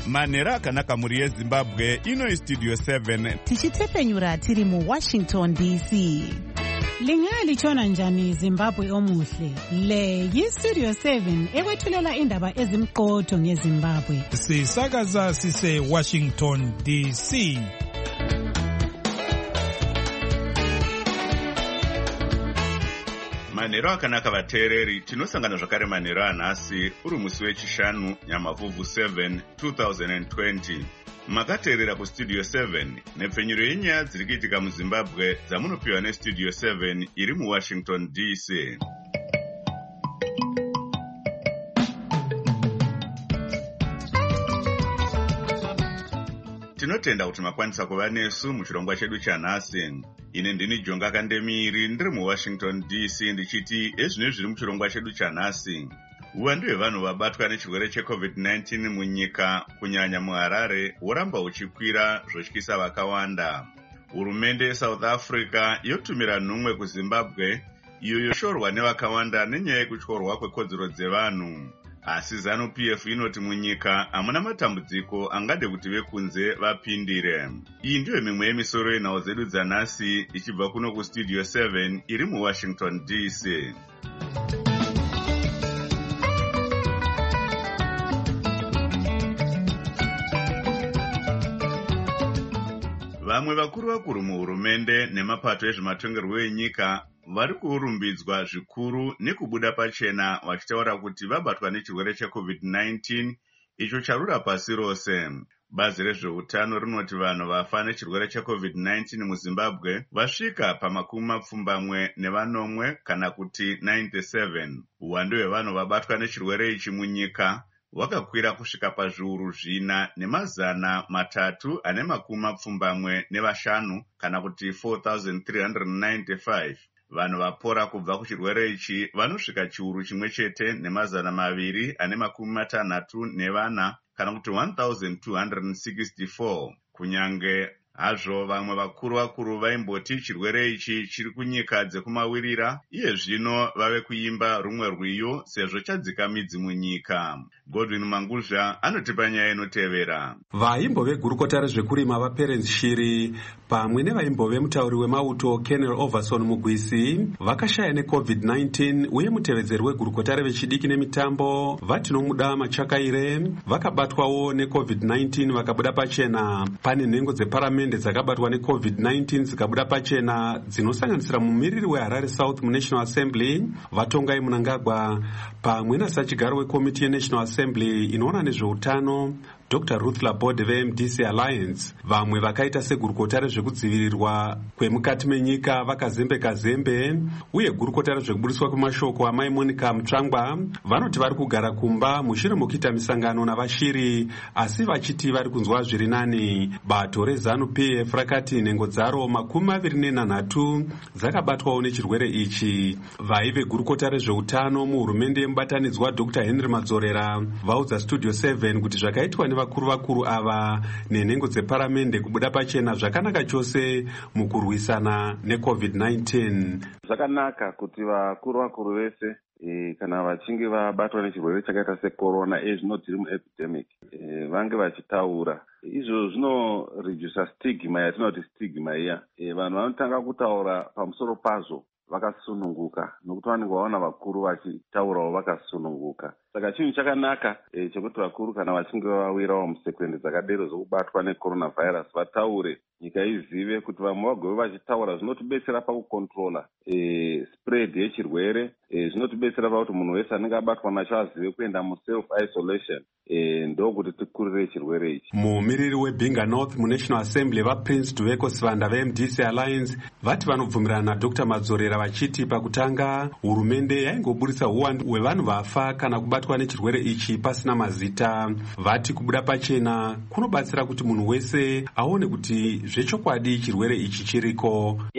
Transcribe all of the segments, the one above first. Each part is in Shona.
manhero akanaka mhuri yezimbabwe. Ino Studio 7 tichitepenyura tiri muWashington DC. Lingalitshona njani Zimbabwe omuhle? Le yiStudio 7 ekwethulela indaba ezimqotho ngeZimbabwe. Sisakaza sise Washington DC. manhero akanaka vateereri, tinosangana zvakare manhero anhasi uri musi wechishanu Nyamavhuvhu 7 2020. Makateerera kuStudio 7 nepfenyuro yenyaya dziri kuitika muZimbabwe dzamunopiwa neStudio 7 iri muWashington DC. Tinotenda kuti makwanisa kuva nesu muchirongwa chedu chanhasi. Ine ndini Jonga Kandemiri ndiri muWashington DC ndichiti ezvino zviri muchirongwa chedu chanhasi. Uwandu hwevanhu vabatwa nechirwere cheCovid-19 munyika kunyanya muHarare huramba huchikwira zvotyisa vakawanda. Hurumende yeSouth Africa yotumira nhumwe kuZimbabwe iyo yoshorwa nevakawanda nenyaya yekutyorwa kwekodzero dzevanhu. Asi ZANU-PF inoti munyika hamuna matambudziko angade kuti vekunze vapindire. Iyi ndiyo mimwe yemisoro yenhau dzedu dzanhasi ichibva kuno kuStudio 7 iri muWashington DC. Vamwe vakuru muhurumende nemapato ezvematongerwo enyika vari kurumbidzwa zvikuru nekubuda pachena vachitaura kuti vabatwa nechirwere cheCovid-19 icho charura pasi rose. Bazi rezveutano rinoti vanhu vafa nechirwere cheCovid-19 muZimbabwe vasvika pa 24 kana kuti 97. Uwandu hwevanhu vabatwa nechirwere ichi munyika wakakwira kusvika pazviuru 4,345 kana kuti 4,395. Vanhu vapora kubva kuchirwere ichi vanosvika chiuru chimwe chete ne264 kana kuti 1,264. Kunyange hazvo vamwe vakuru vaimboti chirwere ichi chiri kunyika dzekumawirira, iye zvino vave kuimba rumwe rwiyo sezvo chadzika midzi munyika. Godwin Manguzha anotipa nyaya inotevera. Vaimbove gurukota rezvekurima vaPerence Shiri pamwe nevaimbove mutauri wemauto Kenel Overson Mugwisi vakashaya neCovid-19 uye mutevedzeri wegurukota revechidiki nemitambo Vatinomuda Machakaire vakabatwawo neCovid-19 vakabuda pachena. Pane nhengo dzeparamende dzakabatwa neCovid-19 dzikabuda pachena dzinosanganisira mumiriri weHarare South muNational Assembly Vatongai Mnangagwa pamwe nasachigaro wekomiti yeNational Assembly inoona nezveutano Dr. Ruth Laborde veMDC Alliance. Vamwe vakaita segurukota rezvekudzivirirwa kwemukati menyika vakazembe uye gurukota rezvekubudiswa kwemashoko amai Monica Mutsvangwa vanoti vari kugara kumba mushure mokuita misangano navashiri asi vachiti vari kunzwa zviri nani. Bato reZANU-PF rakati nhengo dzaro 23 dzakabatwawo nechirwere ichi. Vaive gurukota rezveutano muhurumende yemubatanidzwa Dr. Henry Madzorera vaudza Studio 7 kuti zvakaitwa vakuru ava nenhengo dzeparamende kubuda pachena zvakanaka chose mukurwisana neCovid-19. Zvakanaka kuti vakuru vese kana vachinge vabatwa nechirwere chakaita secorona ezvinoti epidemic vange vachitaura. Izvo zvinoredusa stigma yatinoti stigma iya. Vanhu vanotanga kutaura pamusoro pazvo vakasununguka nokuti vanenge vaona vakuru vachitaurawo vakasununguka. Saka chinhu chakanaka chekuti vakuru kana vachinge vawirawo musekwendi dzakadero zokubatwa necoronavirus vataure, nyika izive kuti vamwe vagove vachitaura. Zvinotibetsera pakukontrola spread yechirwere, zvinotibetsera pakuti munhu wese anenge abatwa nacho azive kuenda muself isolation. Ndokuti tikurire chirwere ichi. Mumiriri weBinga North muNational Assembly vaPrince Duveko Sivanda veMDC Alliance vati vanobvumirana naDr. Madzorera vachiti pakutanga hurumende yaingoburisa uwandu hwevanhu vafa kana kubatwa nechirwere ichi pasina mazita. Vati kubuda pachena kunobatsira kuti munhu wese aone kuti zvechokwadi chirwere ichi chiriko.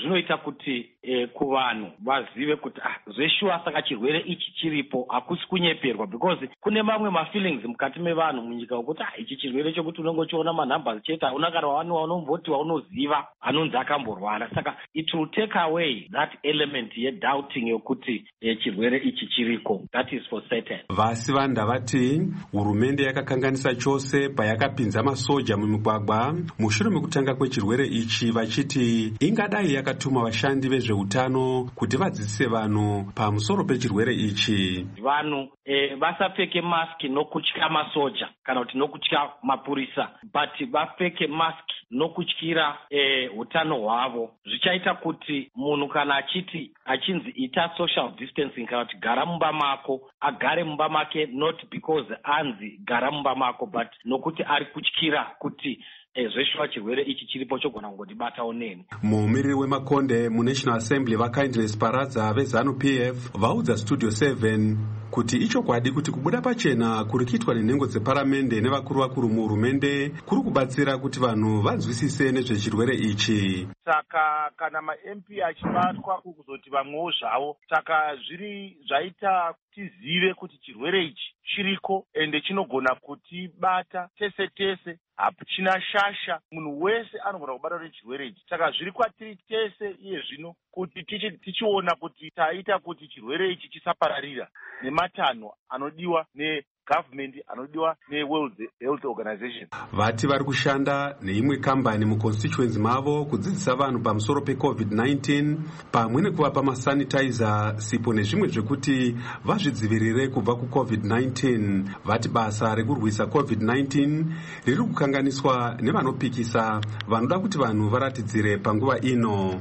zvinoita kuti kuvanhu vazive kuti zveshuwa saka chirwere ichi chiripo, hakusi kunyeperwa, because kune mamwe mafeelings mukati mevanhu munyika wekuti ichi chirwere chokuti unongochiona manhambers chete, hauna kana wanomboti waunoziva anonzi akamborwara. Saka it will take away that element yedoubting yokuti chirwere ichi chiriko. That is for certain. Vasivanda vati hurumende yakakanganisa chose payakapinza masoja mumigwagwa mushure mekutanga kwechirwere ichi, vachiti ingadai yakatuma vashandi vezveutano kuti vadzidzise vanhu pamusoro pechirwere ichi. Vanhu vasapfeke maski nokutya masoja kana kuti nokutya mapurisa, but vapfeke maski nokutyira utano hwavo. Zvichaita kuti munhu kana achinzi ita social distancing kana kuti gara mumba mako, agare mumba make, not because anzi gara mumba mako, but nokuti ari kutyira kuti zveshuwa chirwere ichi chiripo chogona kungodibatawo neni. Mumiriri wemakonde muNational Assembly vaKindness Paradza veZANU-PF vaudza Studio 7 kuti ichokwadi kuti kubuda pachena kuri kuitwa nenhengo dzeparamende nevakuru muhurumende kuri kubatsira kuti vanhu vanzwisise nezvechirwere ichi. Saka kana ma-MP achibatwa kuzoti vamwewo zvavo, saka zvaita tizive kuti chirwere ichi chiriko ende chinogona kutibata tese. Hapachina shasha, munhu wese anogona kubatwa nechirwere ichi. Saka zviri kwatiri tese iye zvino kuti tichiona kuti taita kuti chirwere ichi chisapararira nematanho anodiwa government anodiwa neWorld Health Organization. Vati vari kushanda neimwe kambani muconstituency mavo kudzidzisa vanhu pamusoro peCovid-19 pamwe nekuvapa masanitizer, sipo nezvimwe zvekuti vazvidzivirire kubva kuCovid-19. Vati basa rekurwisa COVID-19 riri kukanganiswa nevanopikisa vanoda kuti vanhu varatidzire panguva ino.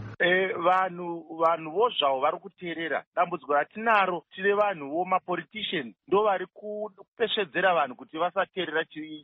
Vanhuvo zvavo vari kuteerera. Dambudziko ratinaro tine vanhuvo mapoliticians ndo vari kupesvedzera vanhu kuti vasateerera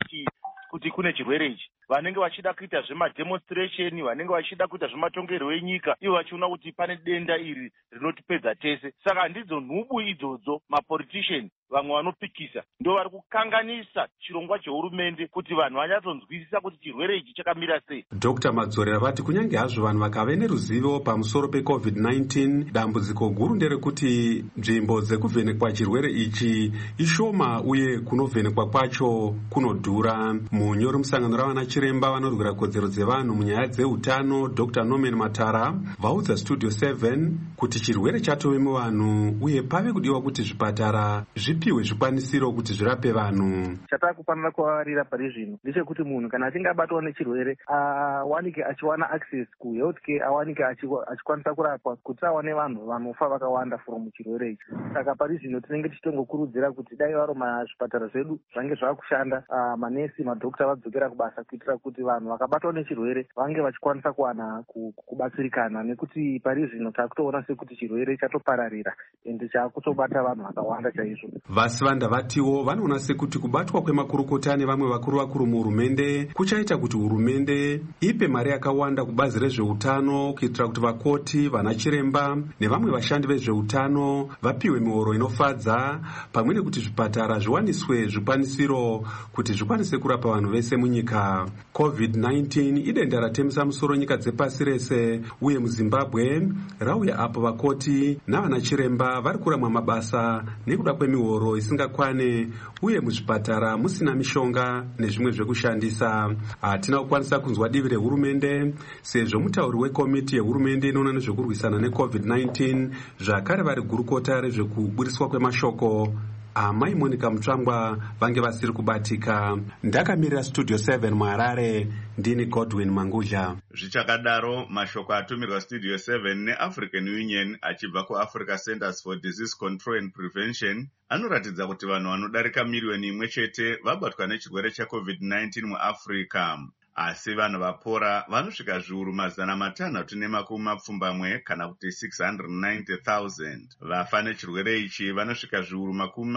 kuti kune chirwere ichi. Vanenge vachida kuita zvemademonstration, vanenge vachida kuita zvematongerwo enyika, ivo vachiona kuti pane denda iri rinotipedza tese. Saka ndidzo nhubu idzodzo mapolitician vamwe vanopikisa ndo vari kukanganisa chirongwa chehurumende kuti vanhu vanyatsonzwisisa kuti chirwere ichi chakamira sei. Dr. Madzorera vati kunyange hazvo vanhu vakave neruzivo pamusoro peCovid-19, dambudziko guru nderekuti nzvimbo dzekuvhenekwa chirwere ichi ishoma uye kunovhenekwa kwacho kunodhura. Munyori musangano ravana chiremba vanorwira kodzero dzevanhu munyaya dzeutano Dr. Norman Matara vaudza Studio 7 kuti chirwere chatove muvanhu uye pave kudiwa kuti zvipatara zvipiwe zvikwanisiro kuti zvirape vanhu. Chatakufanira kuvavarira pari zvino ndechekuti munhu kana achinge abatwa nechirwere awanike achiwana access kuhealthcare, awanike achikwanisa kurapwa kuti awane vanhu vanofa vakawanda from chirwere ichi. Saka pari zvino tinenge tichitongokurudzira kuti dai varo mazvipatara zvedu zvange zvakushanda, manesi madhokta vadzokera kubasa kuitira kuti vanhu vakabatwa nechirwere vange vachikwanisa kuwana kubatsirikana, nekuti pari zvino takutoona sekuti chirwere chatopararira ende chakutobata vanhu vakawanda chaizvo. Vasivanda vatiwo vanoona sekuti kubatwa kwemakurukota nevamwe vakuru muhurumende kuchaita kuti hurumende ipe mari yakawanda kubazi rezveutano kuitira kuti vakoti, vanachiremba nevamwe vashandi vezveutano vapiwe mihoro inofadza, pamwe nekuti zvipatara zviwaniswe zvikwanisiro kuti zvikwanise kurapa vanhu vese munyika. COVID-19 idenda ratemesa musoro nyika dzepasi rese uye muZimbabwe rauya apo vakoti navanachiremba vari kuramwa mabasa nekuda kwemihoro isingakwane uye muzvipatara musina mishonga nezvimwe zvekushandisa. Hatina kukwanisa kunzwa divi rehurumende sezvo mutauri wekomiti yehurumende inoona nezvekurwisana neCovid-19 zvakare vari gurukota rezvekuburiswa kwemashoko Amai Monica Mutsvangwa vange vasiri kubatika. Ndakamirira Studio 7 muHarare, ndini Godwin Mangudla. Zvichakadaro mashoko atumirwa Studio 7 neAfrican Union achibva kuAfrica Centers for Disease Control and Prevention anoratidza kuti vanhu vanodarika miriyoni imwe chete vabatwa nechirwere cheCovid-19 muAfrica. Asi vanhu vapora vanosvika zviuru 620 kana kuti 690,000. Vafa nechirwere ichi vanosvika zviuru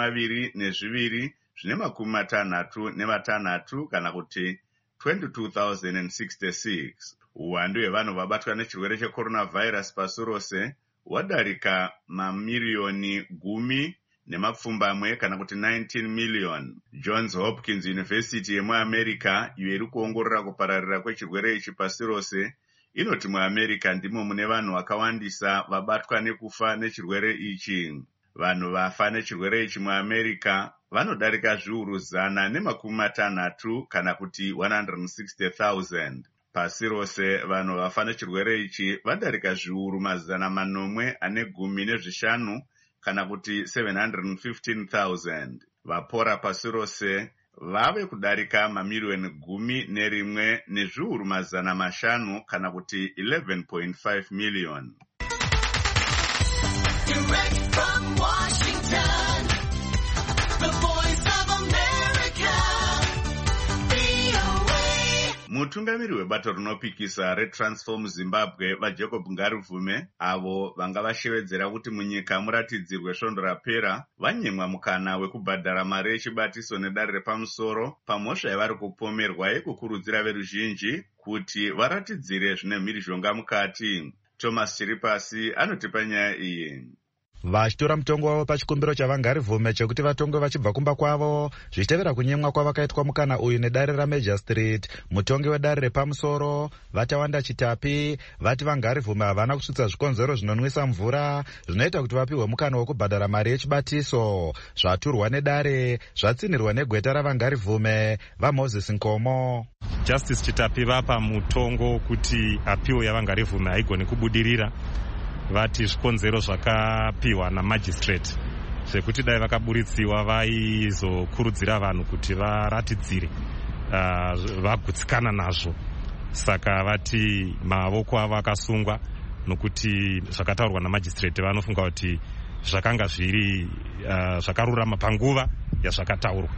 22,056 kana kuti 22,066. Uwandu hwevanhu vabatwa nechirwere checoronavirus pasi rose hwadarika mamiriyoni 10 kana kuti 19 million. Johns Hopkins University yemuAmerica iyo iri kuongorora kupararira kwechirwere ichi pasi rose inoti muAmerica ndimo mune vanhu vakawandisa vabatwa nekufa nechirwere ichi. Vanhu vafa nechirwere ichi muAmerica vanodarika zviuru 160 kana kuti 160,000. Pasi rose vanhu vafa nechirwere ichi vadarika zviuru 415 kana kuti 715,000. Vapora pasi rose vave kudarika mamiliyoni 11 nezviuru 500 kana kuti 11.5 million. Direct from Washington, the Voice of America, VOA. Mutungamiri webato rinopikisa reTransform Zimbabwe vaJacob Ngarivume, avo vanga vashevedzera kuti munyika muratidzirwe svondo rapera, vanyemwa mukana wekubhadhara mari yechibatiso nedare repamusoro pamhosva yavari kupomerwa yekukurudzira veruzhinji kuti varatidzire zvine mhirizhonga mukati. Thomas Chiripasi anotipa nyaya iyi. Vachitora mutongo wavo pachikumbiro chaVangarivume chekuti vatongwe vachibva kumba kwavo zvichitevera kunyemwa kwavakaitwa mukana uyu nedare raMajor Street. Mutongi wedare repamusoro Vatawanda Chitapi vati Vangarivume havana kusvitsa zvikonzero zvinonwisa mvura zvinoita kuti vapiwe mukana wekubhadhara mari yechibatiso. Zvaturwa nedare zvatsinirwa negweta raVangarivume vaMoses Nkomo. Justice Chitapi vapa mutongo kuti apiwo yaVangarivume haigoni kubudirira. Vati zvikonzero zvakapiwa namagistrate zvekuti dai vakaburitsiwa vaizokurudzira vanhu kuti varatidzire vagutsikana nazvo. Saka vati mavoko avo akasungwa nokuti zvakataurwa namagistrate vanofunga kuti zvakanga zviri zvakarurama panguva yazvakataurwa.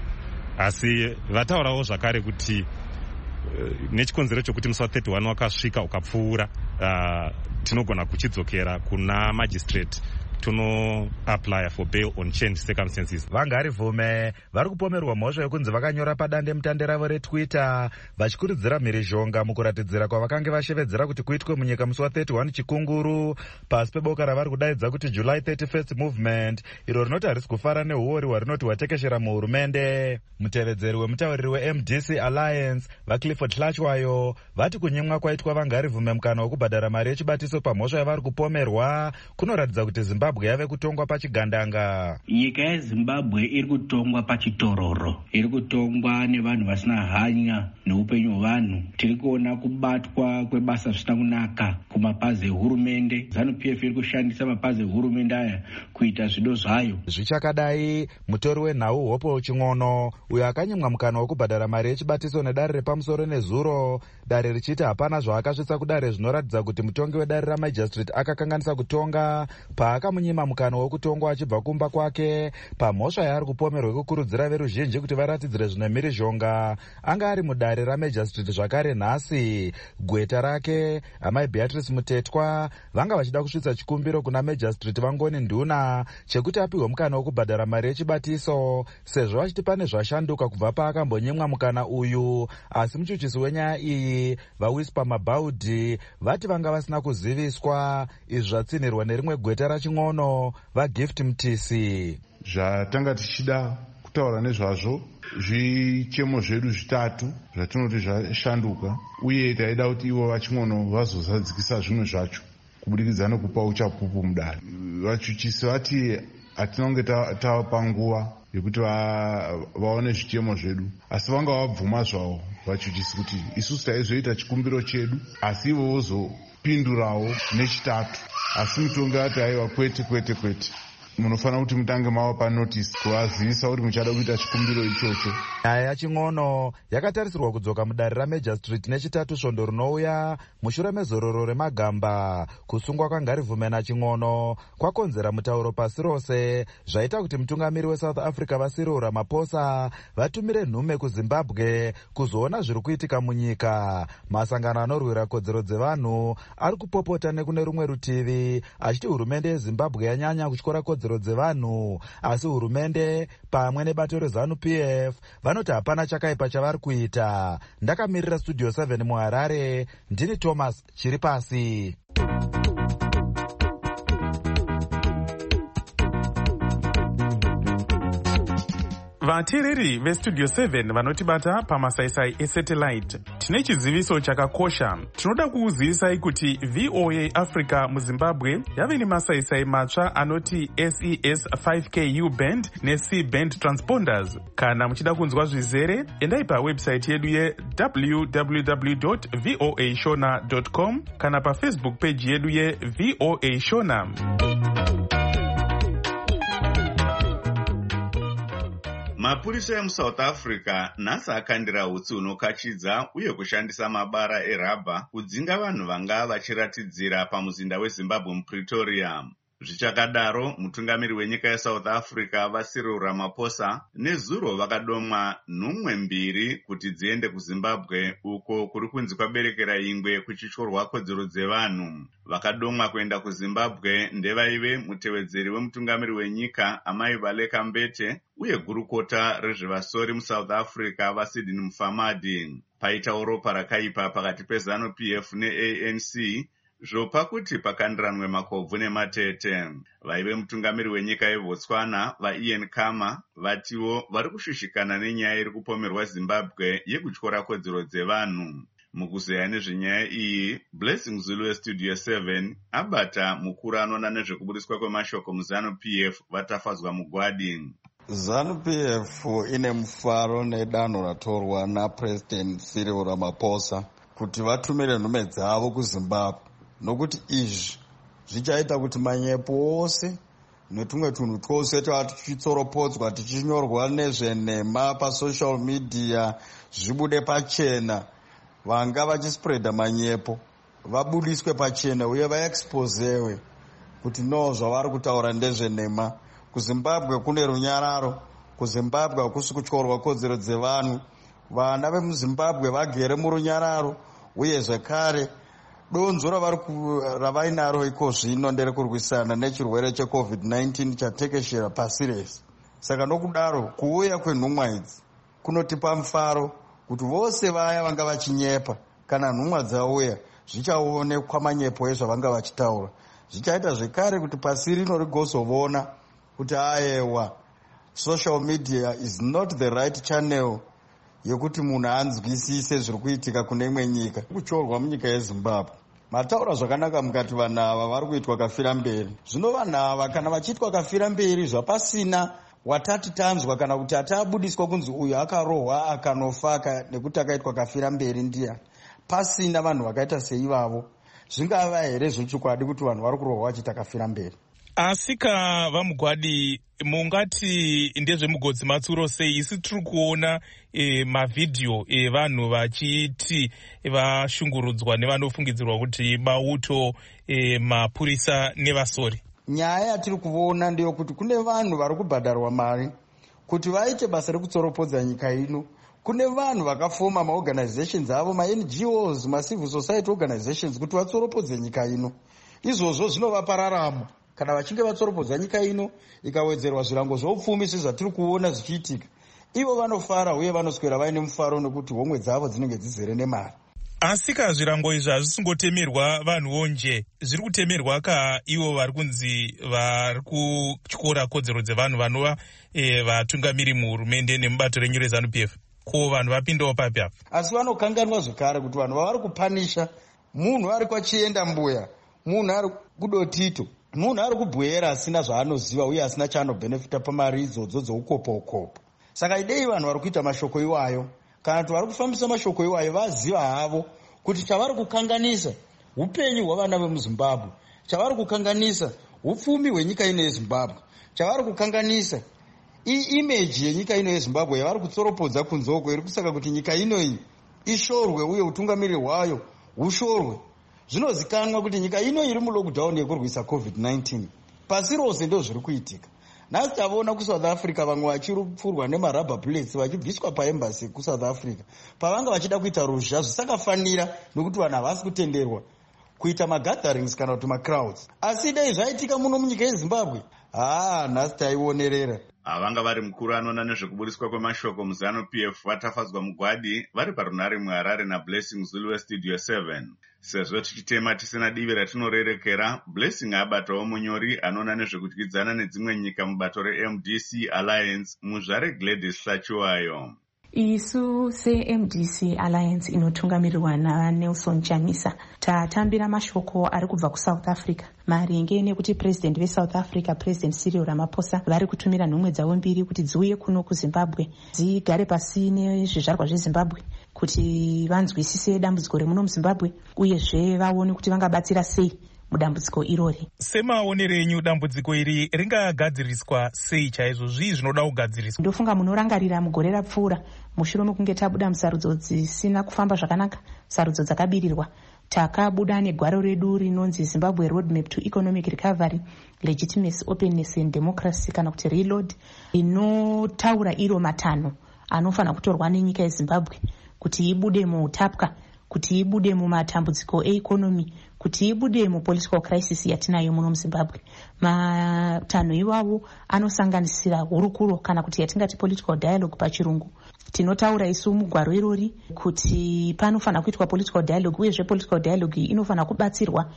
Asi vataurawo zvakare kuti nechikonzero chokuti musi wa31 wakasvika ukapfuura, tinogona kuchidzokera kuna magistrate tuno apply for bail on changed circumstances. Vangarivume vari kupomerwa mhosva yekunzi vakanyora padande mutande ravo reTwitter vachikurudzira mhirizhonga mukuratidzira kwavakange vashevedzera kuti kuitwe munyika musi wa31 chikunguru pasi peboka ravari kudaidza kuti July 31st movement, iro rinoti harisi kufara neuori hwarinoti hwatekeshera muhurumende. Mutevedzeri wemutauriri weMDC Alliance vaClifford Hlachwayo vati kunyemwa kwaitwa Vangarivume mukana wekubhadhara mari yechibatiso pamhosva yavari kupomerwa kunoratidza kuti Zimbabwe yave kutongwa pachigandanga. Nyika yeZimbabwe iri kutongwa pachitororo, iri kutongwa nevanhu vasina hanya neupenyu hwevanhu. Tiri kuona kubatwa kwebasa zvisina kunaka kumapazi ehurumende. ZANU-PF iri kushandisa mapazi ehurumende aya kuita zvido zvayo. Zvichakadai, mutori wenhau Hope Ching'ono uyo akanyemwa mukana wekubhadhara mari yechibatiso nedare repamusoro nezuro, dare richiti hapana zvaakasvitsa kudare zvinoratidza kuti mutongi wedare raMajor Street akakanganisa kutonga paakamunyima mukana wekutongwa achibva kumba kwake pamhosva yaari kupomerwa kukurudzira veruzhinji kuti varatidzire zvine mhirizhonga. Anga ari mudare raMajor Street zvakare nhasi. Gweta rake amai Beatrice Mutetwa vanga vachida kusvitsa chikumbiro kuna Major Street vangoni nduna chekuti apiwe mukana wekubhadhara mari yechibatiso sezvo vachiti pane zvashanduka kubva paakambonyemwa mukana uyu. Asi muchuchisi wenyaya iyi vaWhisper Mabaudi vati vanga vasina kuziviswa. Izvi zvatsinirwa nerimwe gweta raChing'ono vaGift Mtisi. Zvatanga tichida kutaura nezvazvo zvichemo zvedu zvitatu zvatinoti zvashanduka, uye taida kuti ivo vaChing'ono vazozadzikisa zvimwe zvacho kubudikidza nekupa uchapupu mudare. Vachuchisi vati hatinonge tavapa nguva yekuti vaone zvichemo zvedu, asi vanga vabvuma zvavo vachuchisi kuti isusu taizoita chikumbiro chedu asi ivo vozopindurawo nechitatu. Asi mutongi ati aiwa kwete, munofanira kuti mutange mavapa notisi kuvazivisa kuti muchada kuita chikumbiro ichocho. Nyaya yaChing'ono yakatarisirwa kudzoka mudare raMajor Street nechitatu svondo rinouya mushure mezororo remagamba. Kusungwa kwaNgarivume naChing'ono kwakonzera mutauro pasi rose zvaita kuti mutungamiri weSouth Africa Cyril Ramaphosa vatumire nhume kuZimbabwe kuzoona zviri kuitika munyika. Masangano anorwira kodzero dzevanhu ari kupopota nekune rumwe rutivi achiti hurumende yeZimbabwe yanyanya kutyora kodzero dzevanhu, asi hurumende pamwe nebato reZANU-PF vanoti hapana chakaipa chavari kuita. Ndakamirira Studio 7 muHarare, ndini Thomas Chiripasi. vateereri vestudio 7 vanotibata pamasaisai esatellite, tine chiziviso chakakosha. Tinoda kukuzivisai kuti VOA Africa muZimbabwe yave nemasaisai matsva anoti SES 5K U-band ne-C band transponders. Kana muchida kunzwa zvizere, endai pawebsite yedu ye-www.voashona.com kana pafacebook page yedu ye-VOA Shona. Mapurisa emuSouth Africa nhasi akandira utsi hunokachidza uye kushandisa mabara erabha kudzinga vanhu vanga vachiratidzira pamuzinda weZimbabwe muPretoria. Zvichakadaro, mutungamiri wenyika yeSouth Africa vaCyril Ramaphosa nezuro vakadomwa nhumwe mbiri kuti dziende kuZimbabwe uko kuri kunzi kwaberekera ingwe kuchityorwa kodzero dzevanhu. Vakadomwa kuenda kuZimbabwe ndevaive mutevedzeri wemutungamiri wenyika Amai Baleka Mbete uye gurukota rezvevasori muSouth Africa vaSydney Mufamadi. Paitawo ropa rakaipa pakati peZANU-PF neANC zvopa kuti pakandiranwe makobvu nematete. Vaive mutungamiri wenyika yeBotswana vaIan Khama vatiwo vari kushushikana nenyaya iri kupomerwa Zimbabwe yekutyora kodzero dzevanhu. Mukuzeya nezvenyaya iyi, Blessing Zulu weStudio 7 abata mukuru anoona nezvekubudiswa kwemashoko muZANU-PF vatafadzwa mugwadi. ZANU-PF ine mufaro nedanho ratorwa naPresident Cyril Ramaphosa kuti vatumire nhume dzavo kuZimbabwe, nokuti izvi zvichaita kuti manyepo ose netumwe tunhu twose tichitsoropodzwa tichinyorwa nezvenhema pasocial media zvibude pachena. Vanga vachispreada manyepo vabudiswe pachena uye vaexposewe kuti no zvavari kutaura ndezvenhema. KuZimbabwe kune runyararo, kuZimbabwe hakusi kutyorwa kodzero dzevanhu. Vana vemuZimbabwe vagere murunyararo uye zvekare donzo ravainaro iko zvino nderekurwisana nechirwere cheCovid-19 chatekeshera pasi rese. Saka nokudaro kuuya kwenhumwa idzi kunotipa mufaro kuti vose vaya vanga vachinyepa kana nhumwa dzauya zvichaonekwa manyepo ezvavanga vachitaura. Zvichaita zvekare kuti pasi rino rigozovona kuti ayewa social media is not the right channel yekuti munhu anzwisise zviri kuitika kune imwe nyika. Kuchorwa munyika yeZimbabwe mataura zvakanaka mukati vanhu ava vari kuitwa kafira mberi. Zvino vanhu ava kana vachiitwa kafira mberi zvapasina watati tanzwa kana kuti atabudiswa kunzi uyu akarohwa akanofa nekuti akaitwa kafira mberi ndiani, pasina vanhu vakaita seivavo. Zvingava here zvechokwadi kuti vanhu vari kurohwa vachiita kafira mberi? Asika vamugwadi mungati ndezvemugodzi matsuro sei? Isi tiri kuona mavhidhiyo evanhu vachiti vashungurudzwa nevanofungidzirwa kuti mauto mapurisa nevasori. Nyaya yatiri kuona ndeyokuti kune vanhu vari kubhadharwa mari kuti vaite basa rekutsoropodza nyika ino. Kune vanhu vakafoma maorganizations avo, maNGOs, macivil society organizations kuti vatsoropodze nyika ino. Izvozvo zvinovapa raramo kana vachinge vatsoropodza nyika ino ikawedzerwa zvirango zveupfumi sezvatiri kuona zvichiitika. Ivo vanofara uye vanoswera vaine mufaro nekuti homwe dzavo dzinenge dzizere nemari. Asika zvirango izvi hazvisingotemerwa vanhuwo nje, zviri kutemerwa ivo vari kunzi vari kutyora kodzero dzevanhu vanova vatungamiri muhurumende nemubato renyu reZANU-PF. Ko vanhu vapindawo papi apa? Asi vanokanganwa zvekare kuti vanhu vavari kupanisha munhu ari kwachienda mbuya, munhu ari kudotito, munhu ari kubwera asina zvaanoziva uye asina chaanobhenefita pamari idzodzo dzoukopo. Saka idei vanhu vari kuita mashoko iwayo kana kuti vari kufambisa mashoko iwayo vaziva havo kuti chavari kukanganisa upenyu hwavana vemuZimbabwe, chavari kukanganisa upfumi hwenyika ino yeZimbabwe, chavari kukanganisa iimeji yenyika ino yeZimbabwe yavari kutsoropodza kunzoko iri kusaka kuti nyika ino iyi ishorwe uye utungamiri hwayo hushorwe. Zvinozikanwa kuti nyika ino iri mulockdown yekurwisa COVID-19. Pasi rose ndo zviri kuitika. Nhasi tavoona kuSouth Africa vamwe vachirupfurwa nemarabha bullets vachibviswa paembassy kuSouth Africa pavanga vachida kuita ruzha zvisakafanira nekuti vanhu havasi kutenderwa kuita magatherings kana kuti macrowds. Asi dei zvaitika muno munyika yeZimbabwe nhasi taionerera. Vanga vari mukuru anoona nezvekuburiswa kwemashoko muZanu-PF vatafadzwa mugwadi vari parunare muHarare naBlessing Zulu weStudio 7. Sezvo tichitema tisina divi ratinorerekera, Blessing abatawo munyori anoona nezvekudyidzana nedzimwe nyika mubato reMDC Alliance muzvare Gladys Hlachiwayo. Isu seMDC Alliance inotungamirirwa naNelson Chamisa tatambira mashoko ari kubva kuSouth Africa maringe nekuti president veSouth Africa President Cyril Ramaphosa vari kutumira nhumwe dzavo mbiri kuti dziuye kuno kuZimbabwe dzigare pasi nezvizvarwa zveZimbabwe kuti vanzwisise dambudziko remuno muZimbabwe uyezve vaone kuti vangabatsira sei mudambudziko irori. Semaonero enyu dambudziko iri ringagadziriswa sei chaizvo zvii zvinoda kugadziriswa? Ndofunga munorangarira mugore rapfuura mushure mekunge tabuda musarudzo dzisina kufamba zvakanaka, sarudzo dzakabirirwa, takabuda negwaro redu rinonzi Zimbabwe Roadmap to Economic Recovery, Legitimacy, Openness and Democracy kana kuti Reload, inotaura iro matanho anofanira kutorwa nenyika yeZimbabwe kuti ibude muutapwa, kuti ibude mumatambudziko eikonomi, kuti ibude mupolitical crisis yatinayo muno muZimbabwe. Matanho iwawo anosanganisira hurukuro kana kuti yatingati political dialogue pachirungu. Tinotaura isu mugwaro irori kuti panofanira kuitwa political dialogue uyezve political dialogue inofanira kubatsirwa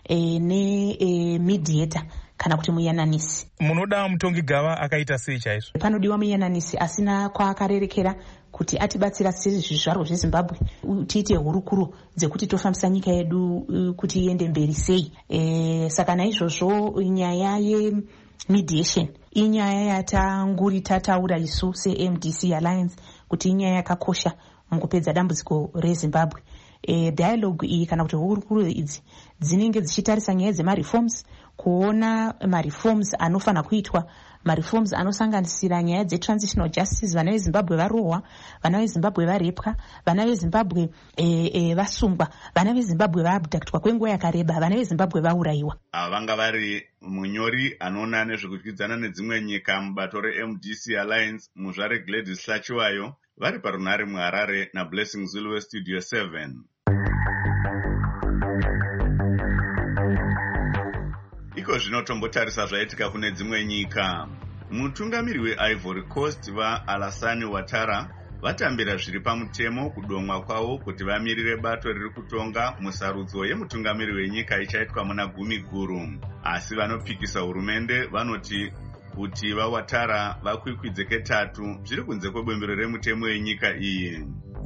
mediator kana kuti muyananisi. Munoda mutongi gava akaita sei chaizvo? Panodiwa muyananisi asina kwaakarerekera kuti atibatsira sezvizvarwa zveZimbabwe tiite hurukuro dzekuti tofambisa nyika yedu kuti iende mberi sei. Saka naizvozvo nyaya yemediation inyaya yatanguri tataura isu seMDC Alliance kuti inyaya yakakosha mukupedza dambudziko reZimbabwe. Dialogue iyi kana kuti hurukuro idzi dzinenge dzichitarisa nyaya dzemareforms, kuona mareforms anofanira kuitwa, mareforms anosanganisira nyaya dzetransitional justice. Vana veZimbabwe varohwa, vana veZimbabwe varepwa, vana veZimbabwe vasungwa, vana veZimbabwe vaabductwa kwenguva yakareba, vana veZimbabwe vaurayiwa. Vanga vari munyori anoona nezvekudyidzana nedzimwe nyika mubato reMDC Alliance muzvare Gladys Hlachiwayo vari parunare muHarare naBlessing Zulu weStudio 7. Iko zvino tombotarisa zvaitika kune dzimwe nyika. Mutungamiri weIvory Coast vaAlassane Ouattara vatambira zviri pamutemo kudomwa kwavo kuti vamirire bato riri kutonga musarudzo yemutungamiri wenyika ichaitwa muna gumi guru. Asi vanopikisa hurumende vanoti kuti vaOuattara vakwikwidze ketatu zviri kunze kwebwembero remutemo yenyika iyi.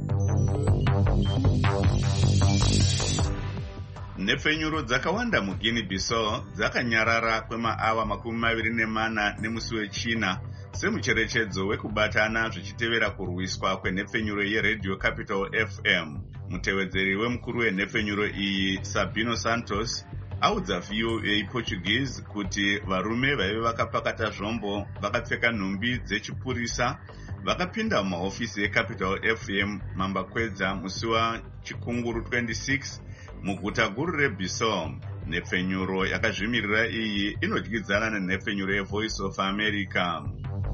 Nhepfenyuro dzakawanda muGuinea Bissau dzakanyarara kwemaawa 24 nemusi weChina semucherechedzo wekubatana zvichitevera kurwiswa kwenhepfenyuro yeRadio Capital FM. Mutevedzeri wemukuru wenhepfenyuro iyi Sabino Santos audza VOA Portuguese kuti varume vaive vakapakata zvombo vakapfeka nhumbi dzechipurisa vakapinda mumahofisi eCapital FM mambakwedza musi waChikunguru 26 muguta guru reBissau. Nhepfenyuro yakazvimirira iyi inodyidzana nenhepfenyuro yeVoice of America.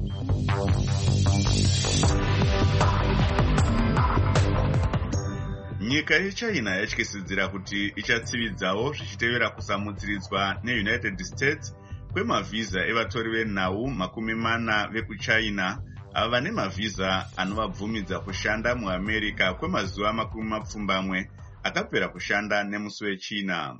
Nyika yeChina yatyisidzira kuti ichatsividzawo zvichitevera kusamudziridzwa neUnited States kwemavhiza evatori venhau 40 vekuChina ava vane mavhiza anovabvumidza kushanda muAmerica kwemazuva 20 akapera kushanda nemusi weChina.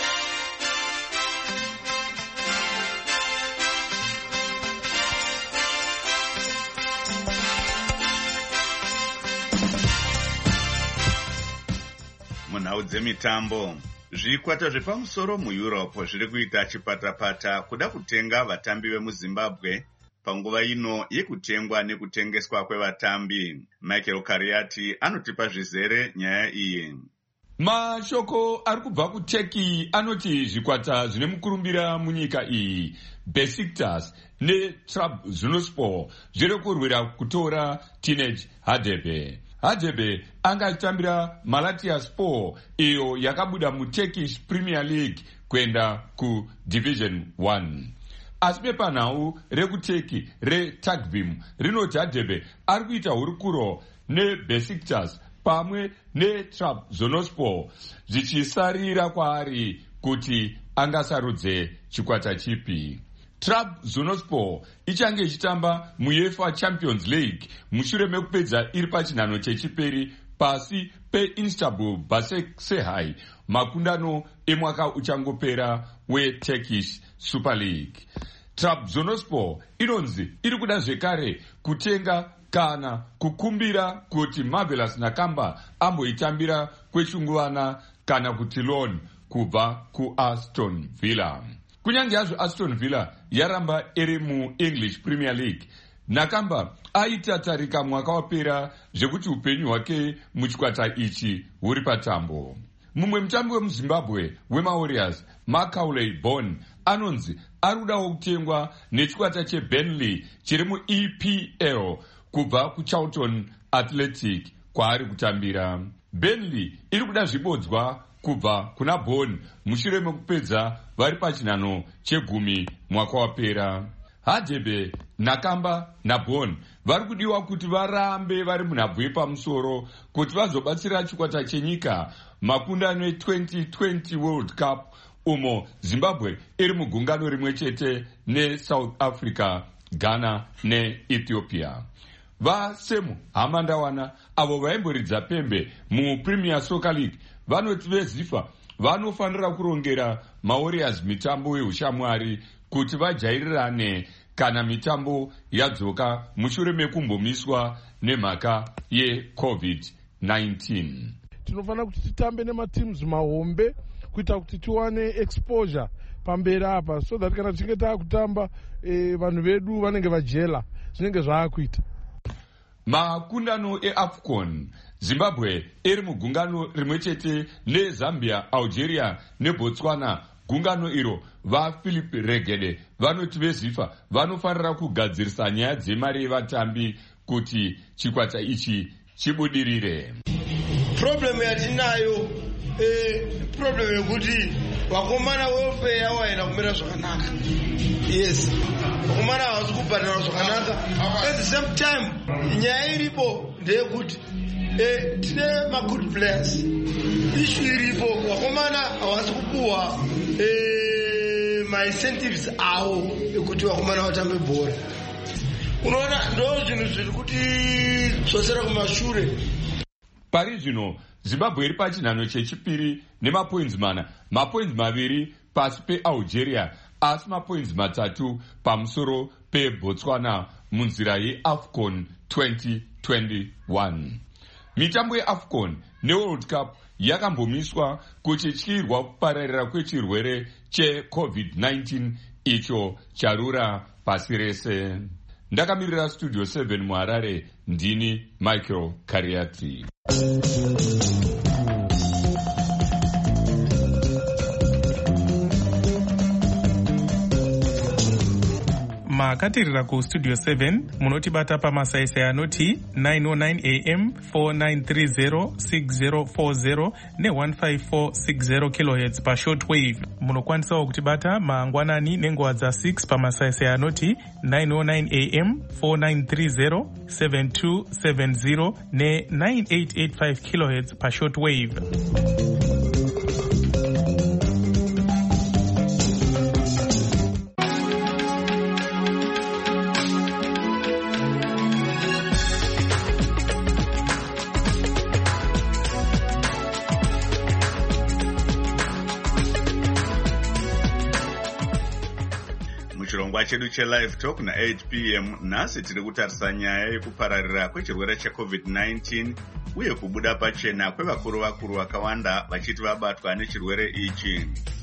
Munhau dzemitambo, zvikwata zvepamusoro muEurope zviri kuita chipatapata kuda kutenga vatambi vemuZimbabwe panguva ino yekutengwa nekutengeswa kwevatambi. Michael Kariati anotipa zvizere nyaya iyi. Mashoko ari kubva kuTurkey anoti zvikwata zvine mukurumbira munyika iyi Besiktas neTrabzonspor zviri kurwira kutora Teenage Hadebe. Hadebe anga achitambira Malatyaspor iyo yakabuda muTurkish Premier League kuenda kuDivision 1. Asi bepanhau rekuTurkey reTakvim rinoti Hadebe ari kuita hurukuro neBesiktas pamwe neTrabzonspor zvichisarira kwaari kuti angasarudze chikwata chipi. Trabzonspor ichange ichitamba muefa Champions League mushure mekupedza iri pachinhano chechipiri pasi peistanbul basaksehir makundano emwaka uchangopera weturkish super league. Trabzonspor inonzi iri kuda zvekare kutenga kana kukumbira kuti Marvelous Nakamba amboitambira kwechinguvana kana kuti loan kubva kuAston Villa. Kunyange hazvo Aston Villa yaramba iri muEnglish Premier League, Nakamba aitatarika mwaka wapera zvekuti upenyu hwake muchikwata ichi huri patambo. Mumwe mutambi wemuZimbabwe wemawarriors Macaulay Bonne anonzi ari kudawo kutengwa nechikwata cheBurnley chiri muEPL kubva kuCharlton Athletic kwaari kutambira. Burnley iri kuda zvibodzwa kubva kuna Bonne mushure mekupedza vari pachinhano chegumi mwaka wapera. Hadebe, Nakamba naBonne vari kudiwa kuti varambe vari munhabvu yepamusoro kuti vazobatsira chikwata chenyika makundano e2020 World Cup umo Zimbabwe iri mugungano rimwe chete neSouth Africa, Ghana neEthiopia. VaSemu Hamandawana avo vaimboridza pembe muPremier Soccer League vanoti veZifa vanofanira kurongera mawarriors mitambo yeushamwari kuti vajairirane kana mitambo yadzoka mushure mekumbomiswa nemhaka yeCovid-19. Tinofanira kuti titambe nemateams mahombe kuita kuti tiwane exposure pamberi apa so that kana tichinge taakutamba vanhu vedu vanenge vajela zvinenge zvaakuita. Makundano eAFCON, Zimbabwe iri mugungano rimwe chete neZambia, Algeria neBotswana. Gungano iro vaPhilip Regede vanoti veZifa vanofanira kugadzirisa nyaya dzemari yevatambi kuti chikwata ichi chibudirire. Problem yatinayo problem yekuti vakomana welfare yavo haina kumira zvakanaka. Yes, vakomana havasi kubhadhara zvakanaka. At the same time nyaya iripo ndeyekuti tine magood players. Issue iripo vakomana havasi kupuhwa ma-incentives avo ekuti vakomana vatambe bhora. Unoona ndo zvinhu zviri kuti zvosera kumashure. Pari zvino Zimbabwe iri pachinhano chechipiri nemapoints mana, mapoints maviri pasi peAlgeria asi mapoints matatu pamusoro peBotswana munzira yeAFCON 2021. Mitambo yeAFCON neWorld Cup yakambomiswa kuchityirwa kupararira kwechirwere cheCovid-19 icho charura pasi rese. Ndakamirira Studio 7 muHarare, ndini Michael Kariati. makatirira kustudio 7 munotibata pamasaisai anoti 909 am 4930 6040 ne15460 kHz pashortwave. Munokwanisawo kutibata mangwanani nenguva dza6 pamasaisai anoti 909 am 4930 7270 ne9885 kHz pashortwave. Muchirongwa chedu chelive talk na8 p.m. nhasi tiri kutarisa nyaya yekupararira kwechirwere cheCovid-19 uye kubuda pachena kwevakuru vakawanda vachiti vabatwa nechirwere ichi.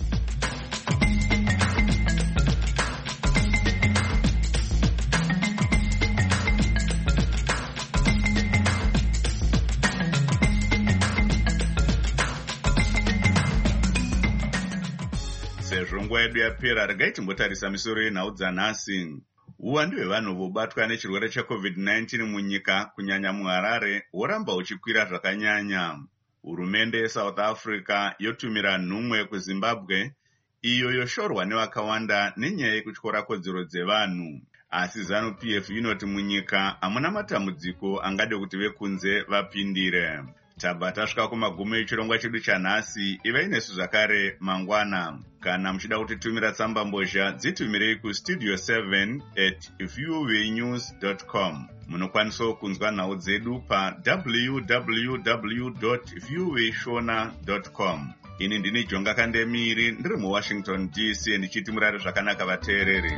Sezvo nguva yedu yapera, regai timbotarisa misoro yenhau dzanhasi. Uwandu hwevanhu vobatwa nechirwere cheCovid-19 munyika, kunyanya muHarare, hworamba huchikwira zvakanyanya. Hurumende yeSouth Africa yotumira nhumwe kuZimbabwe, iyo yoshorwa nevakawanda nenyaya yekutyora kodzero dzevanhu. Asi ZANU-PF inoti munyika hamuna matambudziko angade kuti vekunze vapindire. tabva tasvika kumagumi echirongwa chedu chanhasi. Ivai nesu zvakare mangwana. Kana muchida kutitumira tsamba mbozha, dzitumirei kustudio 7@voanews.com. Munokwanisa kunzwa nhau dzedu pa www.voashona.com. Ini ndini Jonga Kandemiri, ndiri muWashington DC, ndichiti murare zvakanaka vateereri.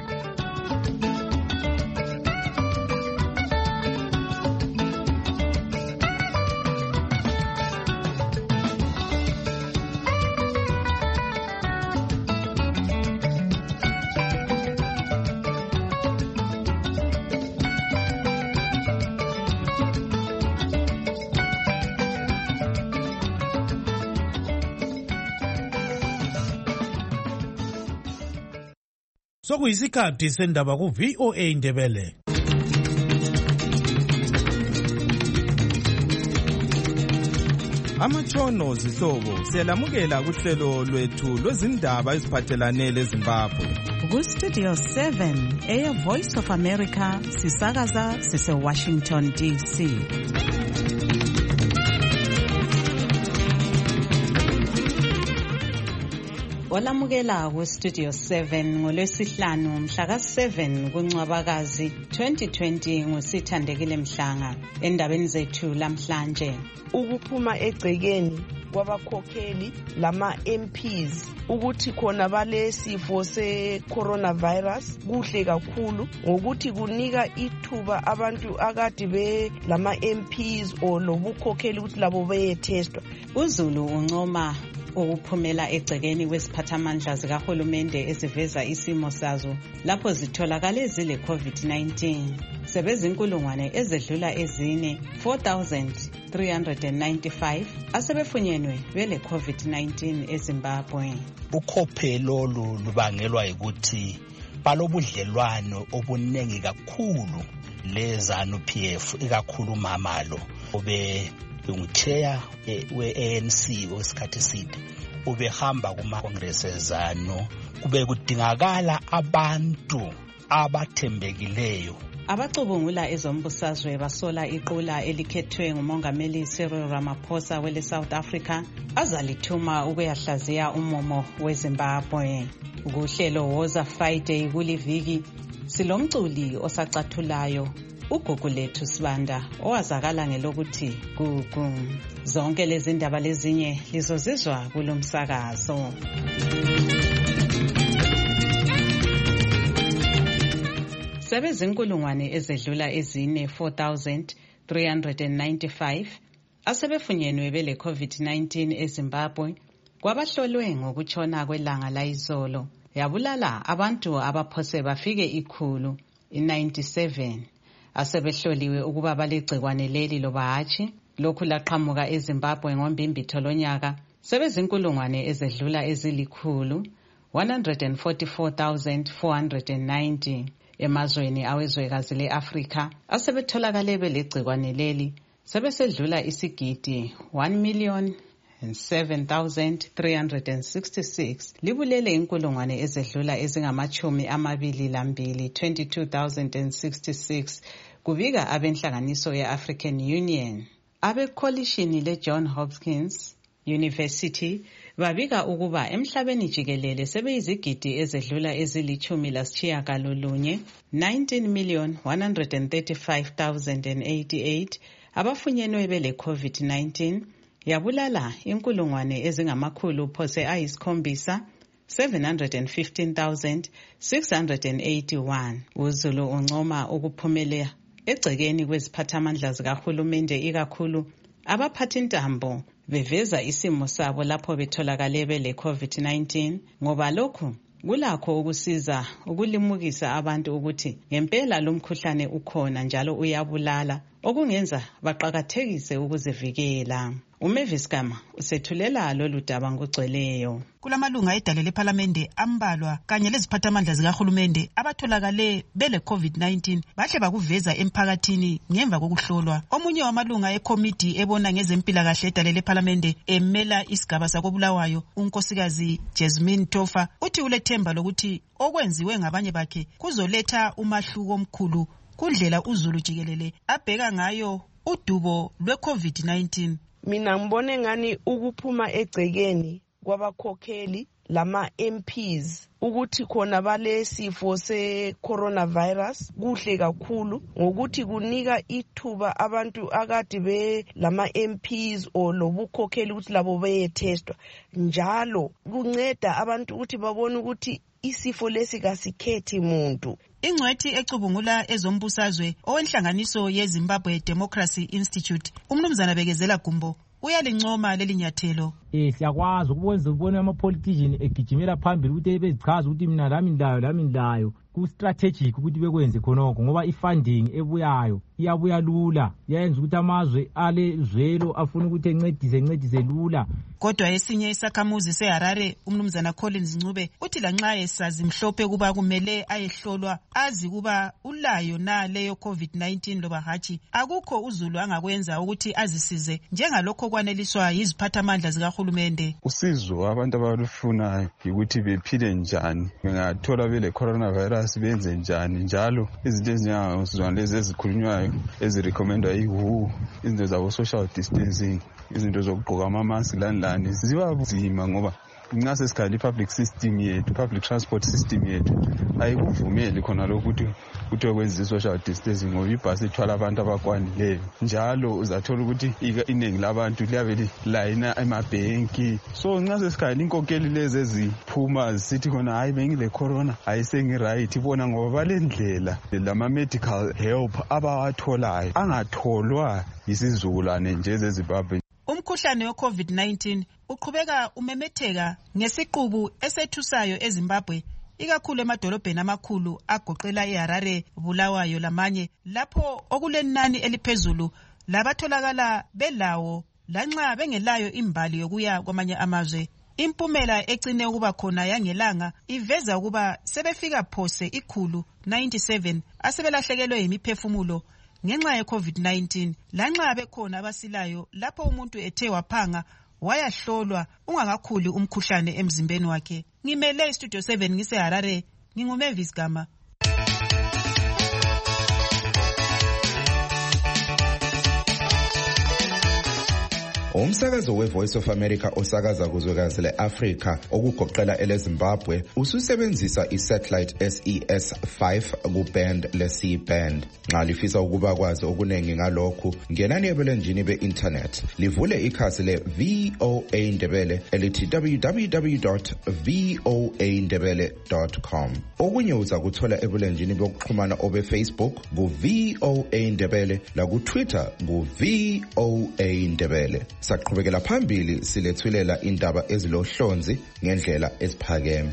Sokuyisikhathi sendaba ku-VOA Indebele. Amatshono zihlobo siyalamukela kuhlelo lwethu lwezindaba eziphathelane leZimbabwe. Ku-Studio 7 eya Voice of America sisakaza sise-Washington DC. Olamukela ku-Studio 7 ngolwesihlanu mhla ka-7 kuNcwabakazi 2020 nguSithandekile Mhlanga. Endabeni zethu lamhlanje, ukuphuma egcekeni kwabakhokheli lama-MPs ukuthi khona balesifo se-coronavirus kuhle kakhulu ngokuthi kunika ithuba abantu akade lama-MPs o lobukhokheli ukuthi labo beyetestwa. uZulu uncoma ukuphumela egcekeni kwesiphathamandla zikahulumende eziveza isimo sazo lapho zitholakale zile COVID-19. Sebezinkulungwane ezedlula ezine 4,395 asebefunyenwe bele COVID-19 eZimbabwe. Ukhophe lolu lubangelwa ukuthi balobudlelwano obuningi kakhulu leZANU-PF, ikakhulu mamalo obe nguchair we-ANC wesikhathi eside, ubehamba kuma-congress eZANU. Kube kudingakala abantu abathembekileyo. Abacubungula ezombusazwe basola iqula elikhethwe ngumongameli Cyril Ramaphosa wele South Africa azalithuma ukuyahlaziya umomo weZimbabwe. Ukuhlelo Woza Friday kuliviki silomculi osacathulayo uGugu lethu Sibanda owazakala ngelokuthi Gugu. Zonke lezi ndaba lezinye lizozizwa kulomsakazo. Sebezinkulungwane ezedlula ezine 4,395 asebefunyenwe bele COVID-19 eZimbabwe kwabahlolwe ngokutshona kwelanga layizolo. Yabulala abantu abaphose bafike 197 asebehloliwe ukuba balegcikwane leli loba hatshi. Lokhu laqhamuka eZimbabwe ngombimbitho lonyaka sebezinkulungwane ezedlula ezilikhulu 144,490 emazweni awezwekazi le-Afrika asebetholakale belegcikwane leli sebesedlula isigidi 1,007,366 libulele inkulungwane ezedlula ezingama-22 22,066 kubika abenhlanganiso ye-African Union. Abekolishini le-John Hopkins University babika ukuba emhlabeni jikelele sebeyizigidi ezedlula ezili-19 19,135,088 abafunyenwe bele COVID-19 yabulala inkulungwane ezingamakhulu phose ayisikhombisa 715,681. uZulu uncoma ukuphumelela egcekeni kweziphathamandla zikahulumende ikakhulu abaphathintambo beveza isimo sabo lapho betholakale bele COVID-19 ngoba lokhu kulakho ukusiza ukulimukisa abantu ukuthi ngempela lo mkhuhlane ukhona njalo uyabulala okungenza baqakathekise ukuzivikela. uMavis Gama usethulela lolu daba ngogcweleyo. Kulamalunga edale lePhalamende ambalwa kanye leziphathamandla zikahulumende abatholakale bele COVID-19 bahle bakuveza emphakathini ngemva kokuhlolwa. Omunye wamalunga ekomiti ebona ngezempilakahle edale lePhalamende emela isigaba sakobulawayo unkosikazi Jasmine Tofa uthi ulethemba lokuthi okwenziwe ngabanye bakhe kuzoletha umahluko omkhulu kundlela uZulu jikelele abheka ngayo udubo lwe-COVID-19. mina ngibone ngani ukuphuma egcekeni kwabakhokheli lama MPs ukuthi khona balesifo se-coronavirus kuhle kakhulu ngokuthi kunika ithuba abantu akade be lama MPs o lobukhokheli ukuthi labo beyetestwa njalo kunceda abantu ukuthi babone ukuthi isifo lesi kasikhethi muntu. Ingcwethi ecubungula ezombusazwe owenhlanganiso yeZimbabwe Democracy Institute umnumzana Bekezela Gumbo uyalincoma leli nyathelo. Siyakwazi ukubona ama-politician egijimela phambili ukuthi bezichaza ukuthi mina lami ndayo ku-strategic ukuthi bekwenze khonokho ngoba i-funding ebuyayo iyabuya lula yayenza ukuthi amazwe alezwelo afuna ukuthi encedise lula. Kodwa esinye isakhamuzi seHarare umnumzana Collins Ncube uthi lanxa esazi mhlophe kuba kumele ayehlolwa azi kuba ulayo na leyo COVID-19 loba hatshi akukho uzulu angakwenza ukuthi azisize njengalokho kwaneliswa yiziphathamandla zikahulumende. Usizo abantu abalufunayo ukuthi bephile njani bengathola bele coronavirus benze njani njalo izinto ezinjengasizwana lezi ezikhulunywayo ezirecommendwa yi-WHO izinto zabo social distancing izinto zokugqoka ama-mask lani ziba nzima ngoba nxa sesikhala i-public system yethu public transport system yethu ayikuvumeli khona lokhu ukuthi kwenza i-social distancing ngoba ibhasi ithwala abantu abakwanileyo njalo uzathola ukuthi iningi labantu liyabe layina emabhenki so nxa sesikhala inkokheli lezi eziphuma zisithi khona hayi bengile corona hayi sengi-right ibona ngoba balendlela lama-medical help abawatholayo angatholwa yisizukulwane nje ezeZimbabwe. Umkhuhlane we-COVID-19 uqhubeka umemetheka ngesiqubu esethusayo eZimbabwe ikakhulu emadolobheni amakhulu agoqela iHarare, Bulawayo lamanye lapho okulenani eliphezulu labatholakala belawo lanxa bengelayo imbali yokuya kwamanye amazwe. Impumela ecine ukuba khona yangelanga iveza ukuba sebefika phose 197 asebelahlekelwe yimiphefumulo ngenxa ye-COVID-19 lanxa bekhona abasilayo lapho umuntu ethe waphanga wayahlolwa ungakakhuli umkhuhlane emzimbeni wakhe. Ngimele iStudio 7 ngiseHarare nginguMavis Gama. Umsakazo weVoice of America osakaza kuzwekazi leAfrika okugoqela eleZimbabwe ususebenzisa isatellite SES5 kuband le-C-band. Nxa lifisa ukuba kwazi okunengi ngalokhu ngenani ebulenjini be-internet livule ikhasi le-VOA Ndebele elithi www.voandebele.com. Okunye uza kuthola ebulenjini bokuxhumana obe-Facebook ku-VOA Ndebele laku-Twitter ku-VOA Ndebele. Saqhubekela phambili silethulela indaba ezilohlonzi ngendlela eziphakeme.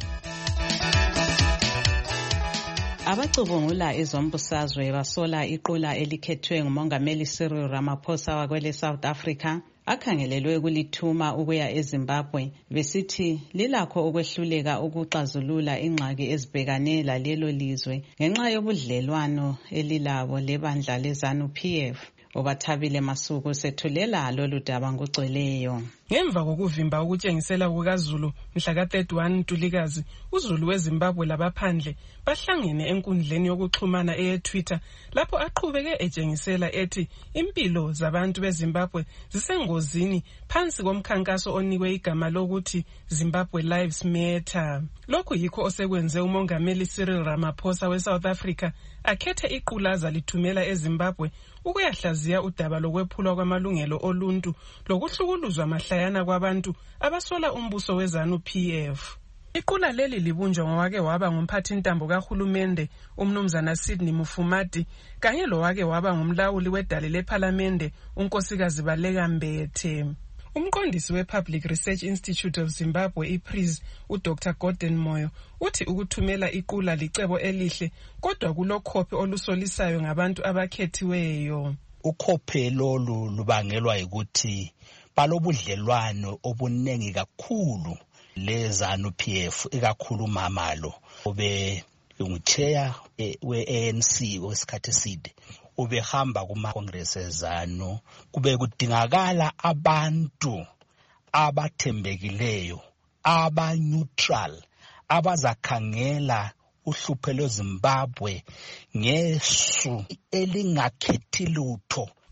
Abacubungula ezombusazwe basola iqula elikhethwe ngumongameli Cyril Ramaphosa wakwele South Africa akhangelelwe kulithuma ukuya eZimbabwe besithi lilakho ukwehluleka ukuxazulula ingxaki ezibhekane lalelo lizwe ngenxa yobudlelwano elilabo lebandla leZANU-PF. Ubathabile Masuku sethulela lolu daba ngugcweleyo. Ngemva kokuvimba ukutshengisela kukaZulu mhla ka-31 Ntulikazi, uZulu weZimbabwe labaphandle bahlangene enkundleni yokuxhumana eyeTwitter lapho aqhubeke etshengisela ethi impilo zabantu beZimbabwe zisengozini phansi komkhankaso onikwe igama lokuthi Zimbabwe Lives Matter. Lokhu yikho osekwenze umongameli Cyril Ramaphosa weSouth Africa akhethe iqulaza lithumela eZimbabwe ukuyahlaziya udaba lokwephulwa kwamalungelo oluntu lokuhlukuluzwa mahlayana kwabantu abasola umbuso weZANU-PF. Iqula leli libunjwa ngowake waba ngumphathintambo kahulumende umnumzana Sidney Mufumadi kanye lowake waba ngumlawuli wedale lephalamende unkosikazi Baleka Mbethe. Umqondisi we-Public Research Institute of Zimbabwe IPRIZ uDr Gordon Moyo uthi ukuthumela iqula licebo elihle kodwa kulokhophe olusolisayo ngabantu abakhethiweyo. Ukhophe lolu lubangelwa ukuthi balobudlelwano obunengi kakhulu leZANU-PF ikakhulu mamalo obe unguchair we-ANC wesikhathi eside ubehamba kuma-congress eZANU kube kudingakala abantu abathembekileyo aba-neutral abazakhangela uhlupho lweZimbabwe ngesu elingakhethi lutho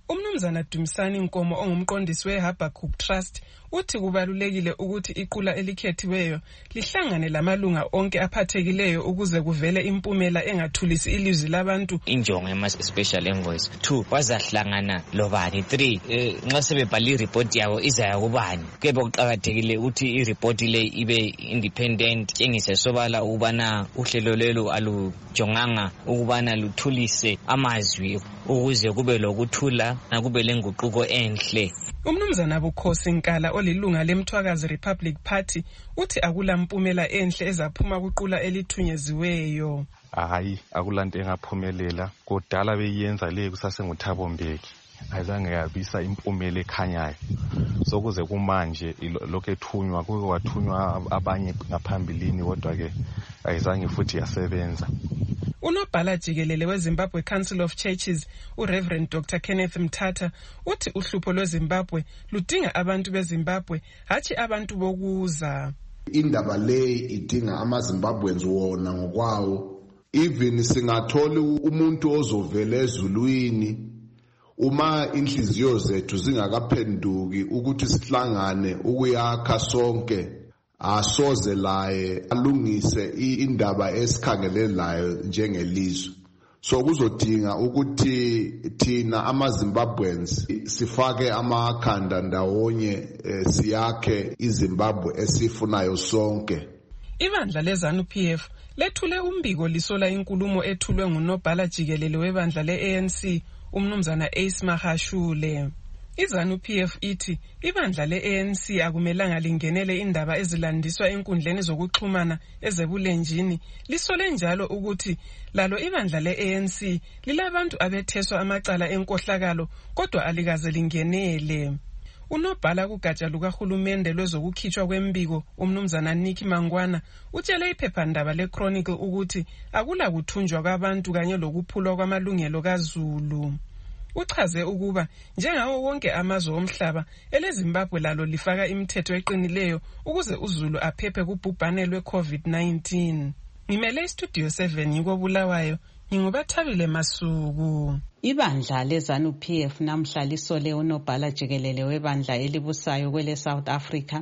Umnumzana Dumisani Nkomo ongumqondisi weHabakkuk Trust uthi kubalulekile ukuthi iqula elikhethiweyo lihlangane lamalunga onke aphathekileyo ukuze kuvele impumela engathulisi ilizwi labantu. Injongo yama-special envoys 2 bazahlangana lobani 3 nxa sebebhala ireport yabo izaya kubani. Kuyebe kuqakathekile ukuthi ireport le ibe independent tshengise sobala ukubana uhlelo lelo alujonganga ukubana luthulise amazwi ukuze kube lokuthula nakube lenguquko enhle. Umnumzana Bukhosi Nkala olilunga leMthwakazi Republic Party uthi akula mpumela enhle ezaphuma kuqula elithunyeziweyo. Hayi akulanto engaphumelela kodala beyenza le kusasenguThabo Mbeki ayizange yabisa impumela ekhanyayo sokuze kumanje lokho ethunywa kuke wathunywa abanye ngaphambilini kodwa ke ayizange futhi yasebenza. Unobhala jikelele weZimbabwe Council of Churches uReverend Dr Kenneth Mthatha uthi uhlupho lweZimbabwe ludinga abantu beZimbabwe hathi abantu bokuza. Indaba le idinga amaZimbabweans wona ngokwawo. Even singathola umuntu ozovela ezulwini uma inhliziyo zethu zingakaphenduki ukuthi sihlangane ukuyakha sonke asoze laye alungise indaba esikhangelelayo njengelizwe. So kuzodinga ukuthi thina amaZimbabweans sifake amakhanda ndawonye siyakhe iZimbabwe esifunayo sonke. Ibandla leZANU-PF lethule umbiko lisola inkulumo ethulwe ngunobhala jikelele webandla leANC umnumzana Ace Mahashule. IZANU-PF ithi ibandla leANC akumelanga lingenele indaba ezilandiswa enkundleni zokuxhumana ezebulenjini. Lisole njalo ukuthi lalo ibandla leANC lilabantu abetheswa amacala enkohlakalo kodwa alikaze lingenele. Unobhala kugatsha lukahulumende lwezokukhitshwa kwembiko umnumzana Nikki Mangwana utshele iphephandaba leChronicle ukuthi akula kuthunjwa kwabantu kanye lokuphulwa kwamalungelo kaZulu. Uchaze ukuba njengawo wonke amazwe omhlaba eleZimbabwe lalo lifaka imithetho eqinileyo ukuze uZulu aphephe kubhubhane lwe-COVID-19. Ngimele iStudio 7 ngikobulawayo ngingubathabile Masuku. Ibandla leZANU-PF namhla lisole unobhala jikelele webandla elibusayo kwele South Africa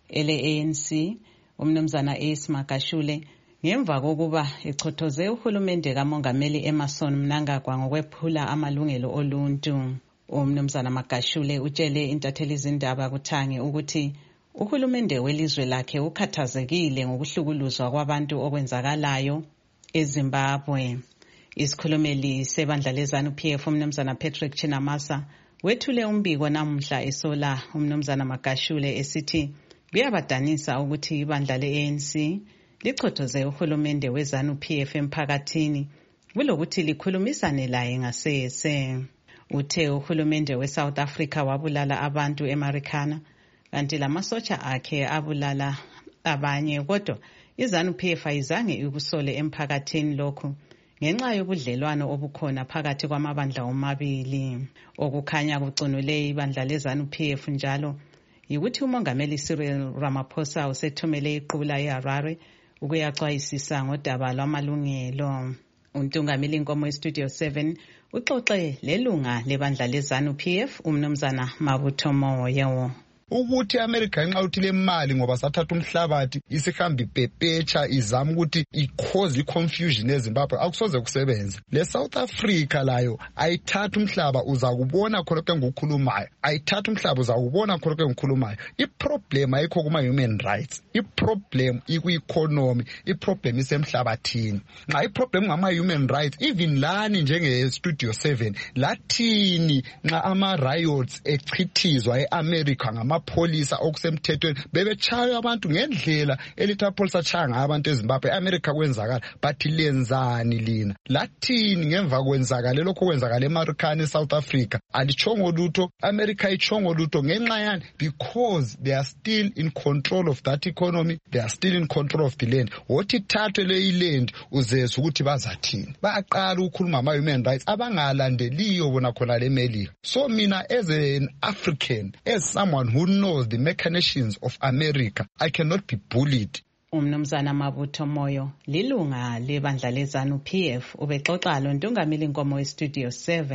ele-ANC umnumzana Ace Magashule ngemva kokuba echothoze uhulumende kamongameli Emmerson Mnangagwa ngokwephula amalungelo oluntu. Umnumzana Magashule utshele intatheli izindaba kuThange ukuthi uhulumende welizwe lakhe ukhathazekile ngokuhlukuluzwa kwabantu okwenzakalayo eZimbabwe. Isikhulumeli sebandla leZANU-PF umnumzana Patrick Chinamasa wethule umbiko namhla esola umnumzana Magashule esithi kuyabadanisa ukuthi ibandla leANC lichothoze uhulumende weZANU-PF emphakathini kulokuthi likhulumisane laye ngasese. Uthe uhulumende weSouth Africa wabulala abantu eMarikana kanti lamasotsha akhe abulala abanye kodwa iZANU-PF ayizange ikusole emphakathini lokhu ngenxa yobudlelwano obukhona phakathi kwamabandla omabili. Okukhanya kucunule ibandla leZANU-PF njalo yikuthi umongameli Cyril Ramaphosa usethumele iqula eHarare ukuyaxwayisisa ngodaba lwamalungelo. Untungameli Nkomo eStudio 7 uxoxe lelunga lebandla leZANU-PF umnumzana Mabutho Moyo. Ukuthi iAmerica nxa uthi le mali ngoba sathatha umhlabathi isihamba ibhebhetsha izama ukuthi ikhoze iconfusion eZimbabwe akusoze kusebenza. Le South Africa layo ayithatha umhlaba uzakubona khonke ngokukhulumayo. Ayithatha umhlaba uzakubona khonke ngokukhulumayo. Iproblem ayikho kuma human rights. Iproblem iku-economy. Iproblem isemhlabathini. Nxa iproblem ngama human rights even lani njenge Studio 7 lathini nxa ama riots echithizwa eAmerica ngama polisa okusemthethweni bebechaya abantu ngendlela elithi apolisa chaya ngayo abantu eZimbabwe eAmerica kwenzakala but lenzani lina lathini ngemva kwenzakala lokho kwenzakala eMarikana eSouth Africa alichongo lutho America ichongo lutho ngenxa yani because they are still in control of that economy, they are still in control of the land. Wothi thathwe le iland uzeza ukuthi bazathini bayaqala ukukhuluma ama human rights abangalandeliyo bona khona le Melika. So mina as an African, as someone who knows the machinations of America, I cannot be bullied. Umnumzana Mabutho Moyo lilunga lebandla leZANU-PF ubexoxa lo Ntungameli Nkomo eStudio 7.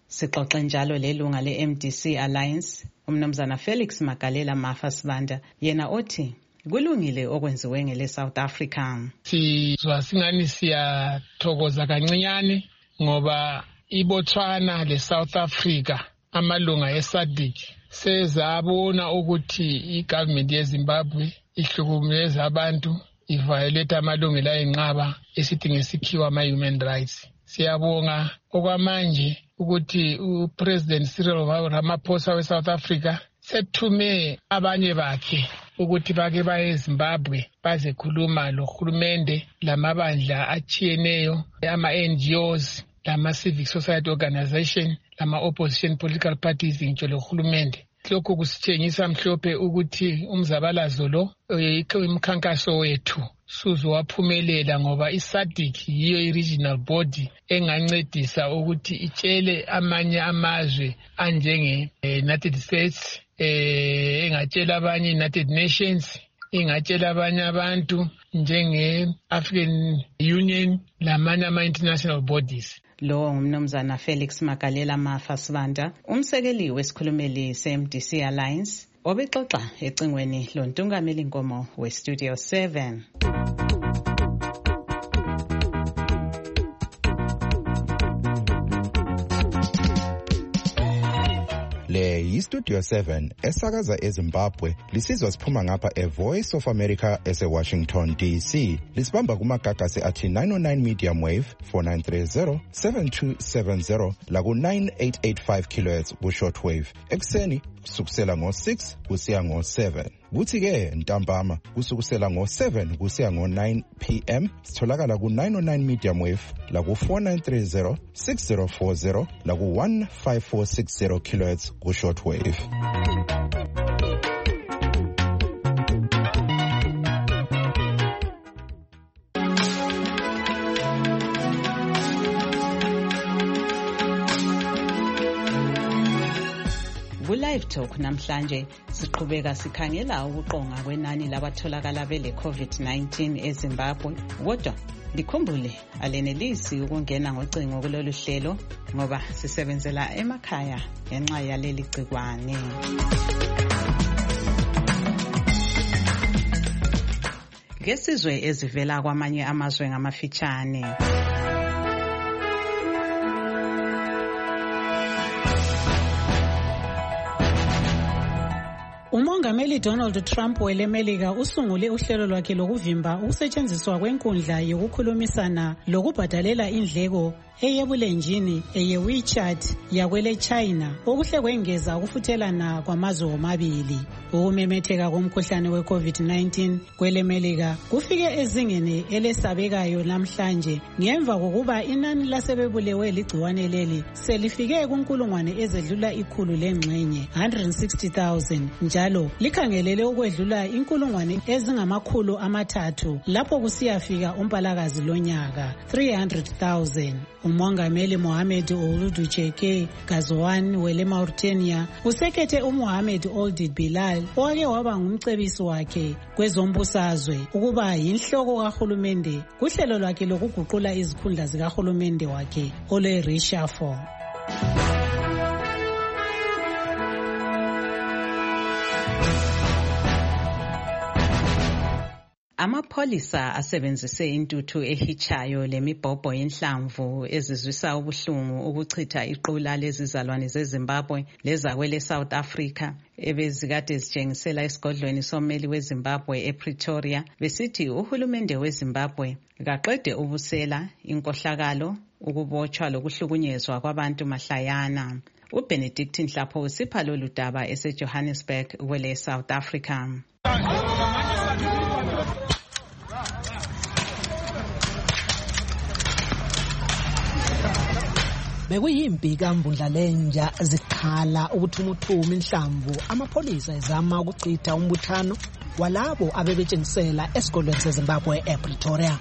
Sixoxe njalo lelunga le-MDC Alliance, umnumzana Felix Magalela Mafa-Sibanda, yena othi kulungile okwenziwe ngele South Africa. Sizwa singani siyathokoza kancinyane ngoba iBotswana le South Africa amalunga eSADC sezabona ukuthi igovernment yeZimbabwe ihlukumeza abantu, iviolate amalungelo ayinqaba esithi ngesikhiwa ama-human rights. Siyabonga okwamanje ukuthi uPresident Cyril Ramaphosa weSouth Africa sethume abanye bakhe ukuthi bake baye eZimbabwe bazekhuluma lohulumende lamabandla achiyeneyo, ama-NGOs, lama-civic society organization, lama-opposition political parties ngitsho lohulumende. Lokho kusitshengisa mhlophe ukuthi umzabalazo lo imikhankaso wethu suzowaphumelela ngoba iSADC yiyo i-regional body engancedisa ukuthi itshele amanye amazwe anjenge-United States, engatshela abanye United Nations, ingatshela abanye abantu njenge-African Union lamanye ama-international bodies. Lo ngumnumzana Felix Magalela Mafa-Sibanda, umsekeli wesikhulumeli se-MDC Alliance, obexoxa ecingweni lontungameli Nkomo we-Studio 7. Le yi-Studio 7 esakaza eZimbabwe, lisizwa siphuma ngapha eVoice of America ese-Washington DC. Lisibamba kumagagasi athi 909 medium wave 4930 7270 laku 9885 kHz ku-short wave. Ekuseni kusukusela ngo-6 kusiya ngo-7. Kuthi-ke ntambama kusukusela ngo-7 kusiya ngo-9 p.m. sitholakala ku-909 medium wave laku 4930 6040 laku 15460 kHz ku-short wave. Ku-Live Talk namhlanje siqhubeka sikhangela ukuqonga kwenani labatholakala bele COVID-19 eZimbabwe. Kodwa likhumbule alenelisi ukungena ngocingo kulolu hlelo ngoba sisebenzela emakhaya ngenxa yaleli gcikwane. Ngesizwe ezivela kwamanye amazwe ngamafitshane. Umongameli Donald Trump welemelika usungule uhlelo lwakhe lokuvimba ukusetshenziswa kwenkundla yokukhulumisana lokubhadalela indleko eyebulenjini eye-WeChat yakwele China okuhle kwengeza ukufuthelana kwamazwe omabili. Ukumemetheka komkhuhlane we-COVID-19 kwelemelika kufike ezingeni elesabekayo namhlanje ngemva kokuba inani lasebebulewe ligciwane leli selifike kunkulungwane ezedlula ikhulu lengxenye 160,000 njalo likhangelele ukwedlula inkulungwane ezingamakhulu amathathu lapho kusiyafika umpalakazi lonyaka 300,000. Umongameli Mohamed Ould Cheke Gazwan wele Mauritania usekethe uMohamed Ould Bilal owake waba ngumcebisi wakhe kwezombusazwe ukuba yinhloko kahulumende kuhlelo lwakhe lokuguqula izikhundla zikahulumende wakhe ole reshuffle. Amapholisa asebenzise intuthu ehichayo lemibhobho yenhlamvu ezizwisa ubuhlungu ukuchitha iqula lezizalwane zeZimbabwe lezakwele South Africa ebezikade zitshengisela esigodlweni sommeli weZimbabwe ePretoria besithi uhulumende weZimbabwe kaqede ubusela inkohlakalo ukubotshwa lokuhlukunyezwa kwabantu mahlayana. uBenedict Nhlapho usipha lolu daba eseJohannesburg kwele South Africa. Bekuyimpi kambundla lenja zikhala ukuthumuthuma inhlamvu amapholisa ezama ukuchitha umbuthano walabo abebetshengisela esigodlweni seZimbabwe ePretoria.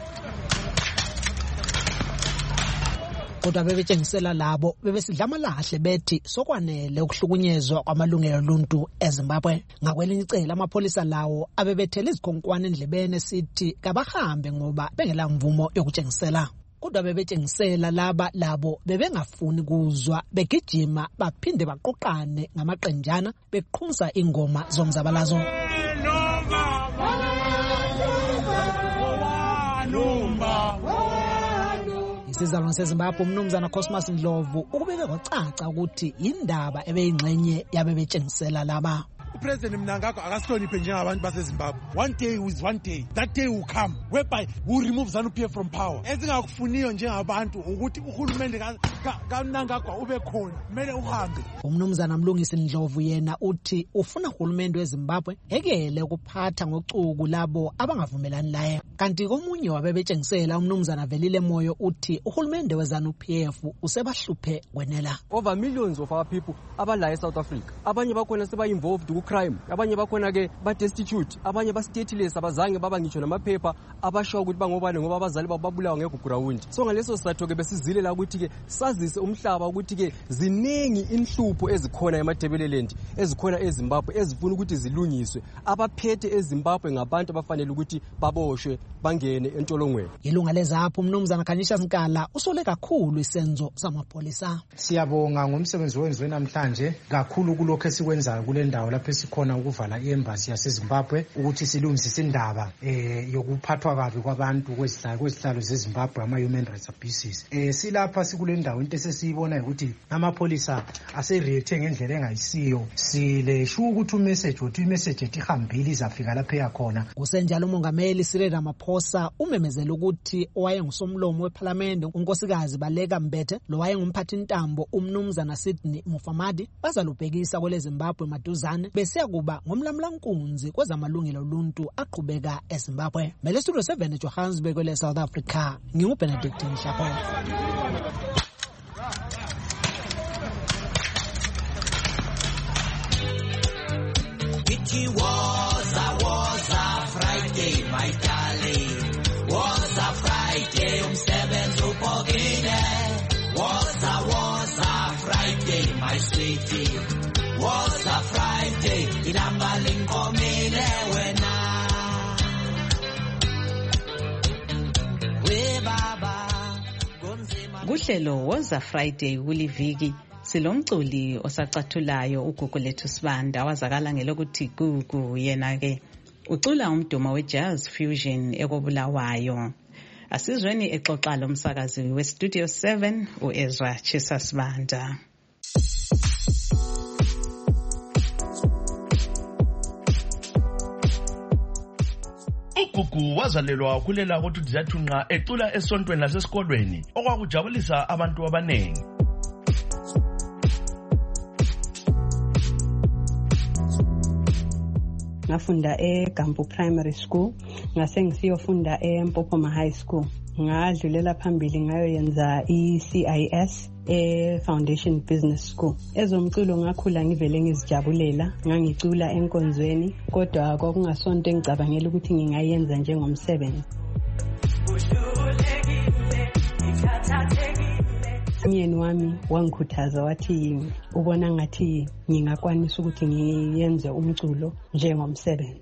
Kodwa bebetshengisela labo bebesidlama lahle bethi sokwanele ukuhlukunyezwa kwamalungelo oluntu eZimbabwe. Ngakwelinye icala amapholisa lawo abebethela izikhonkwane endlebeni sithi kabahambe ngoba bengela mvumo yokutshengisela. kodwa bebetshengisela labo bebengafuni kuzwa, begijima baphinde baqoqane ngamaqenjana beqhunza ingoma zomzabalazo. Isizalwane seZimbabwe umnumzana Cosmas Ndlovu ukubeke kwacaca ukuthi indaba ebeyingxenye yabebetshengisela laba. President Mnangagwa akahloniphe njengabantu baseZimbabwe. One day is one day. That day will come whereby we will remove ZANU-PF from power. Ezingakufuniyo njengabantu ukuthi uhulumende kaMnangagwa ube khona, kumele uhambe. Umnumzana Mlungisi Ndlovu yena uthi ufuna uhulumende weZimbabwe ekele ukuphatha ngocuku labo abangavumelani naye. Kanti komunye wabebetshengisela umnumzana Velile Moyo uthi uhulumende weZANU-PF usebahluphe kwenela. Over millions of our people abala eSouth Africa. Abanye bakhona seba involved crime, abanye bakhona ke ba destitute, abanye ba stateless abazange baba ngitsho namaphepha abasho ukuthi bangobane ngoba abazali babulawa ngegugrawundi. So ngaleso sizathu ke besizilela ukuthi ke sazise umhlaba ukuthi ke ziningi inhlupho ezikhona eMatebeleland, ezikhona eZimbabwe ezifuna ukuthi zilungiswe. Abaphethe eZimbabwe ngabantu abafanele ukuthi baboshwe bangene entolongweni. Ilunga lezapho umnumzana Khanyisha Nkala usole kakhulu isenzo samapholisa. Siyabonga ngomsebenzi wenziwe namhlanje kakhulu kulokho esikwenzayo kule ndawo lapho sikhona ukuvala iembassy yaseZimbabwe ukuthi silungisise indaba yokuphathwa kabi kwabantu kwezihlalo zeZimbabwe ama-human rights abuses. Silapha sikule ndawo into esesiyibona ukuthi amapholisa ase-reacte ngendlela engayisiyo. Silesho ukuthi imessage etihambile izafika lapho yakhona. Kusenjalo umongameli Cyril Ramaphosa umemezela ukuthi owayengusomlomo weParliament unkosikazi Baleka Mbete lo wayengumphathintambo umnumzana Sydney Mufamadi bazalubhekisa kwele Zimbabwe maduzane besiya kuba ngomlamlankunzi kwezamalungelo oluntu aqhubeka eZimbabwe. Mele Studio 7 eJohannesburg kwele South Africa. NginguBenedict Mshako. It was a Friday, my darling. Was a Friday, umsebenzi ubhokile. Was a Friday, my sweetie. Was a Friday, ilanga linkomile wena. We baba. Kuhlelo was a Friday kuliviki silomculi osacathulayo uGugu lethu Sibanda wazakala ngelokuthi Gugu yena ke ucula umdumo we-jazz fusion ekobulawayo. Asizweni exoxa lo msakazi we-Studio 7 uEzra Chisa Sibanda. uGugu wazalelwa kulela ukuthi Dizathunqa ecula esontweni lasesikolweni okwakujabulisa abantu abanengi. Ngafunda eGambu Primary School, ngase ngisiyofunda eMpophoma High School. Ngadlulela phambili ngayoyenza iCIS Foundation Business School. Ezomculo ngakhula ngivele ngizijabulela, ngangicula enkonzweni, kodwa kwakungasonto engicabangela ukuthi ngingayenza njengomsebenzi. Umyeni wami wangikhuthaza wathi ubona ngathi ngingakwanisa ukuthi ngiyenze umculo njengomsebenzi.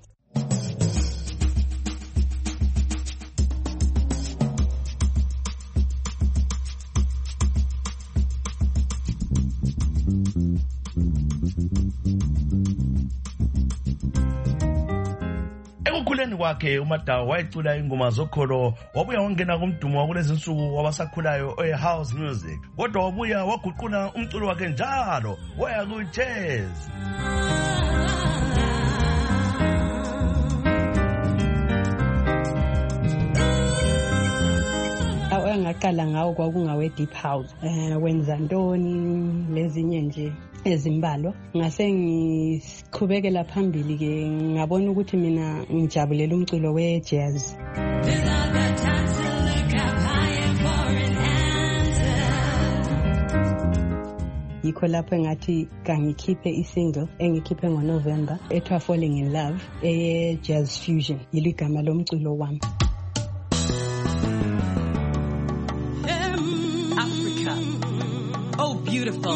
Ekukhuleni kwakhe uMadawu wayecula ingoma zokholo, wabuya wangena kumdumo wakulezi nsuku wabasakhulayo house music, kodwa wabuya waguqula umculo wakhe njalo waya ku-jazz. Ngaqala ngawo kwakungawe deep house, wenza ntoni lezinye nje ezimbalwa. Ngase ngiqhubekela phambili ke ngabona ukuthi mina ngijabulela umculo we-jazz. Yikho lapho ngathi kangikhiphe isingle engikhiphe ngoNovember ethiwa Falling in Love jazz fusion, yiligama lomculo wami. Oh, beautiful,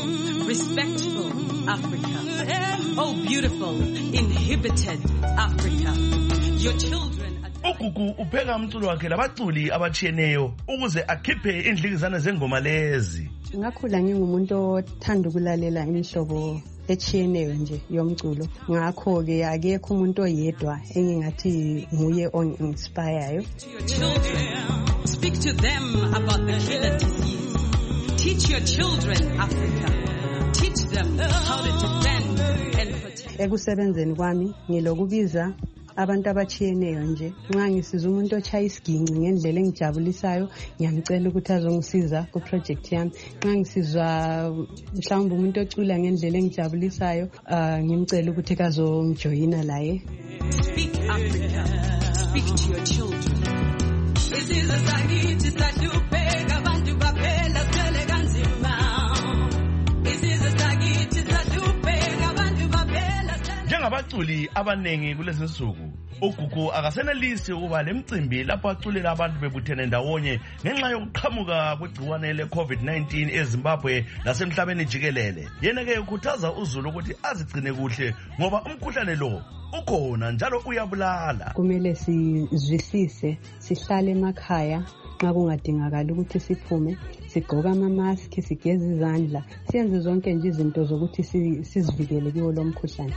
respectful Africa. Oh, beautiful, inhibited Africa. uGugu upheka umculo wakhe labaculi abachiyeneyo ukuze akhiphe indlikizana zengoma lezi. Ngakhula ngingumuntu othanda ukulalela imihlobo echiyeneyo nje yomculo, ngakho-ke akekho umuntu oyedwa engingathi nguye on-inspireyo. Speak to them about the killer disease. Teach your children, Africa. Teach them how to defend and protect. Ekusebenzeni kwami ngilokubiza abantu abachiyeneyo nje. Nxa ngisiza umuntu ochaya isiginci ngendlela engijabulisayo, ngiyamcela ukuthi azongisiza ku project yami. Nxa ngisizwa mhlawumbe umuntu ocula ngendlela engijabulisayo, ngimcela ukuthi kazongijoyina laye. Speak Africa. Speak to your children. Isizwe sakithi sahlupeka abantu baphela sele kanzima. Isizwe sakithi sahlupeka abantu baphela. Njengabaculi abanengi kulezi nsuku, uGugu akasenelisi ukuba lemicimbi lapho aculela abantu bebuthene ndawonye ngenxa yokuqhamuka kwegciwane le-COVID-19 eZimbabwe nasemhlabeni jikelele. Yena-ke ukhuthaza uZulu ukuthi azigcine kuhle ngoba umkhuhlane lo ukhona njalo uyabulala. Kumele sizwisise, sihlale emakhaya nxa kungadingakala ukuthi siphume, sigqoke ama-mask, sigeze izandla, siyenze zonke nje izinto zokuthi sizivikele kuwo lo mkhuhlane.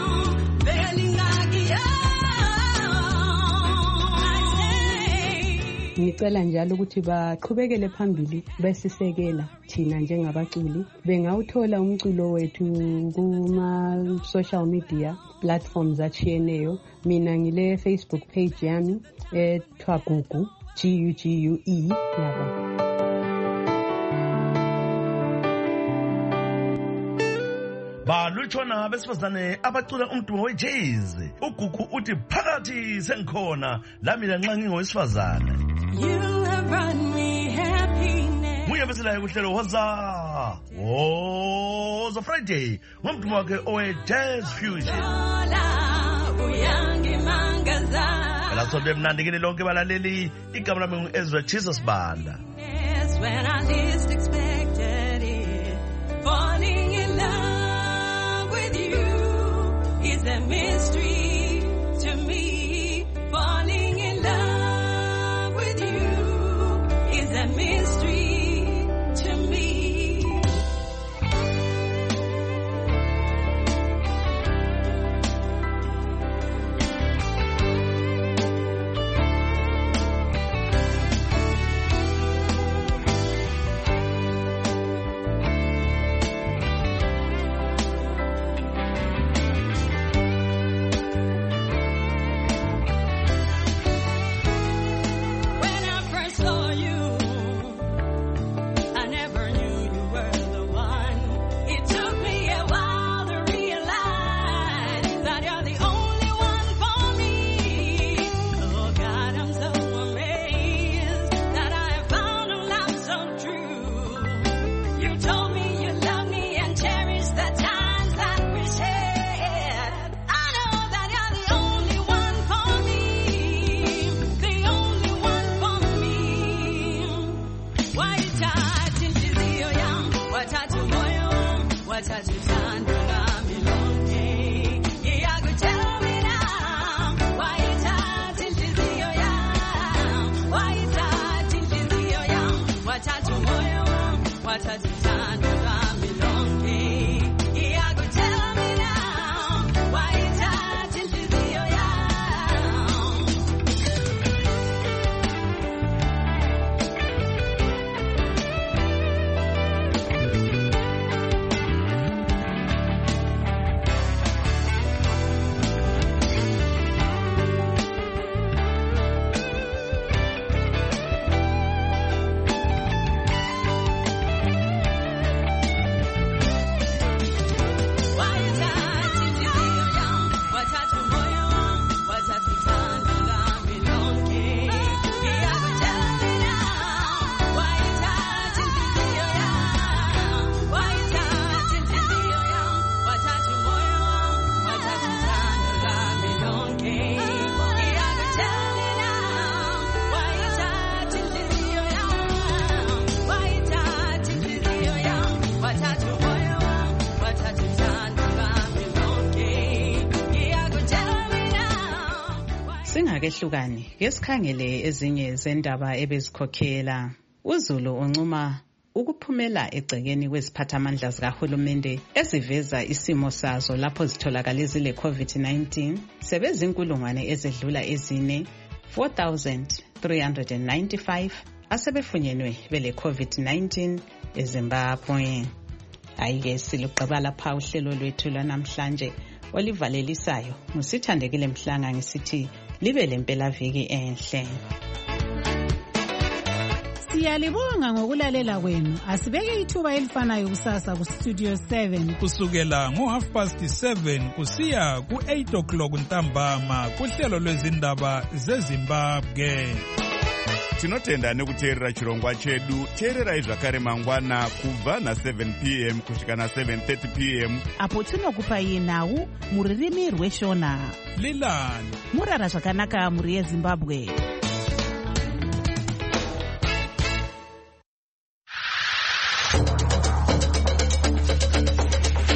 Ngicela njalo ukuthi baqhubekele phambili besisekela thina njengabaculi. Bengawuthola umculo wethu kuma-social media platforms achiyeneyo. Mina ngile Facebook page yami ethiwa Gugu, GUGUE, yabo. Balutshona besifazane abacula umdumo we-jazz. uGugu uthi phakathi sengikhona lamina nxa ngingowesifazane. Muye beselayo kuhlelo Woza Friday ngomdumo wakhe owe-jazz fusion. Phela sonto emnandi kini lonke balaleli, igama lami ngu-Ezra Jesus Banda. When I least expected it, falling in love with you is a mystery to me. Falling in love with you is a mystery to me. singakehlukani ke sikhangele ezinye zendaba ebezikhokhela. uZulu uncuma ukuphumela egcekeni kweziphathamandla zikahulumende eziveza isimo sazo lapho zitholakala zile COVID-19 sebezinkulungwane ezedlula ezine 4,395 asebefunyenwe bele COVID-19 eZimbabwe. Ayike siluqaba lapha uhlelo lwethu lwanamhlanje olivalelisayo ngusithandekile Mhlanga ngisithi libe lempelaviki enhle. Siyalibonga ngokulalela kwenu. Asibeke ithuba elifanayo kusasa ku Studio 7 kusukela ngo7:30 kusiya ku8 o'clock ntambama kuhlelo lwezindaba zeZimbabwe. Tinotenda nekuteerera chirongwa chedu. Teererai zvakare mangwana kubva na7 p.m. kusvika na7:30 p.m. apo tinokupai nhau muririmi rweshona. Lilani murara zvakanaka muri yeZimbabwe.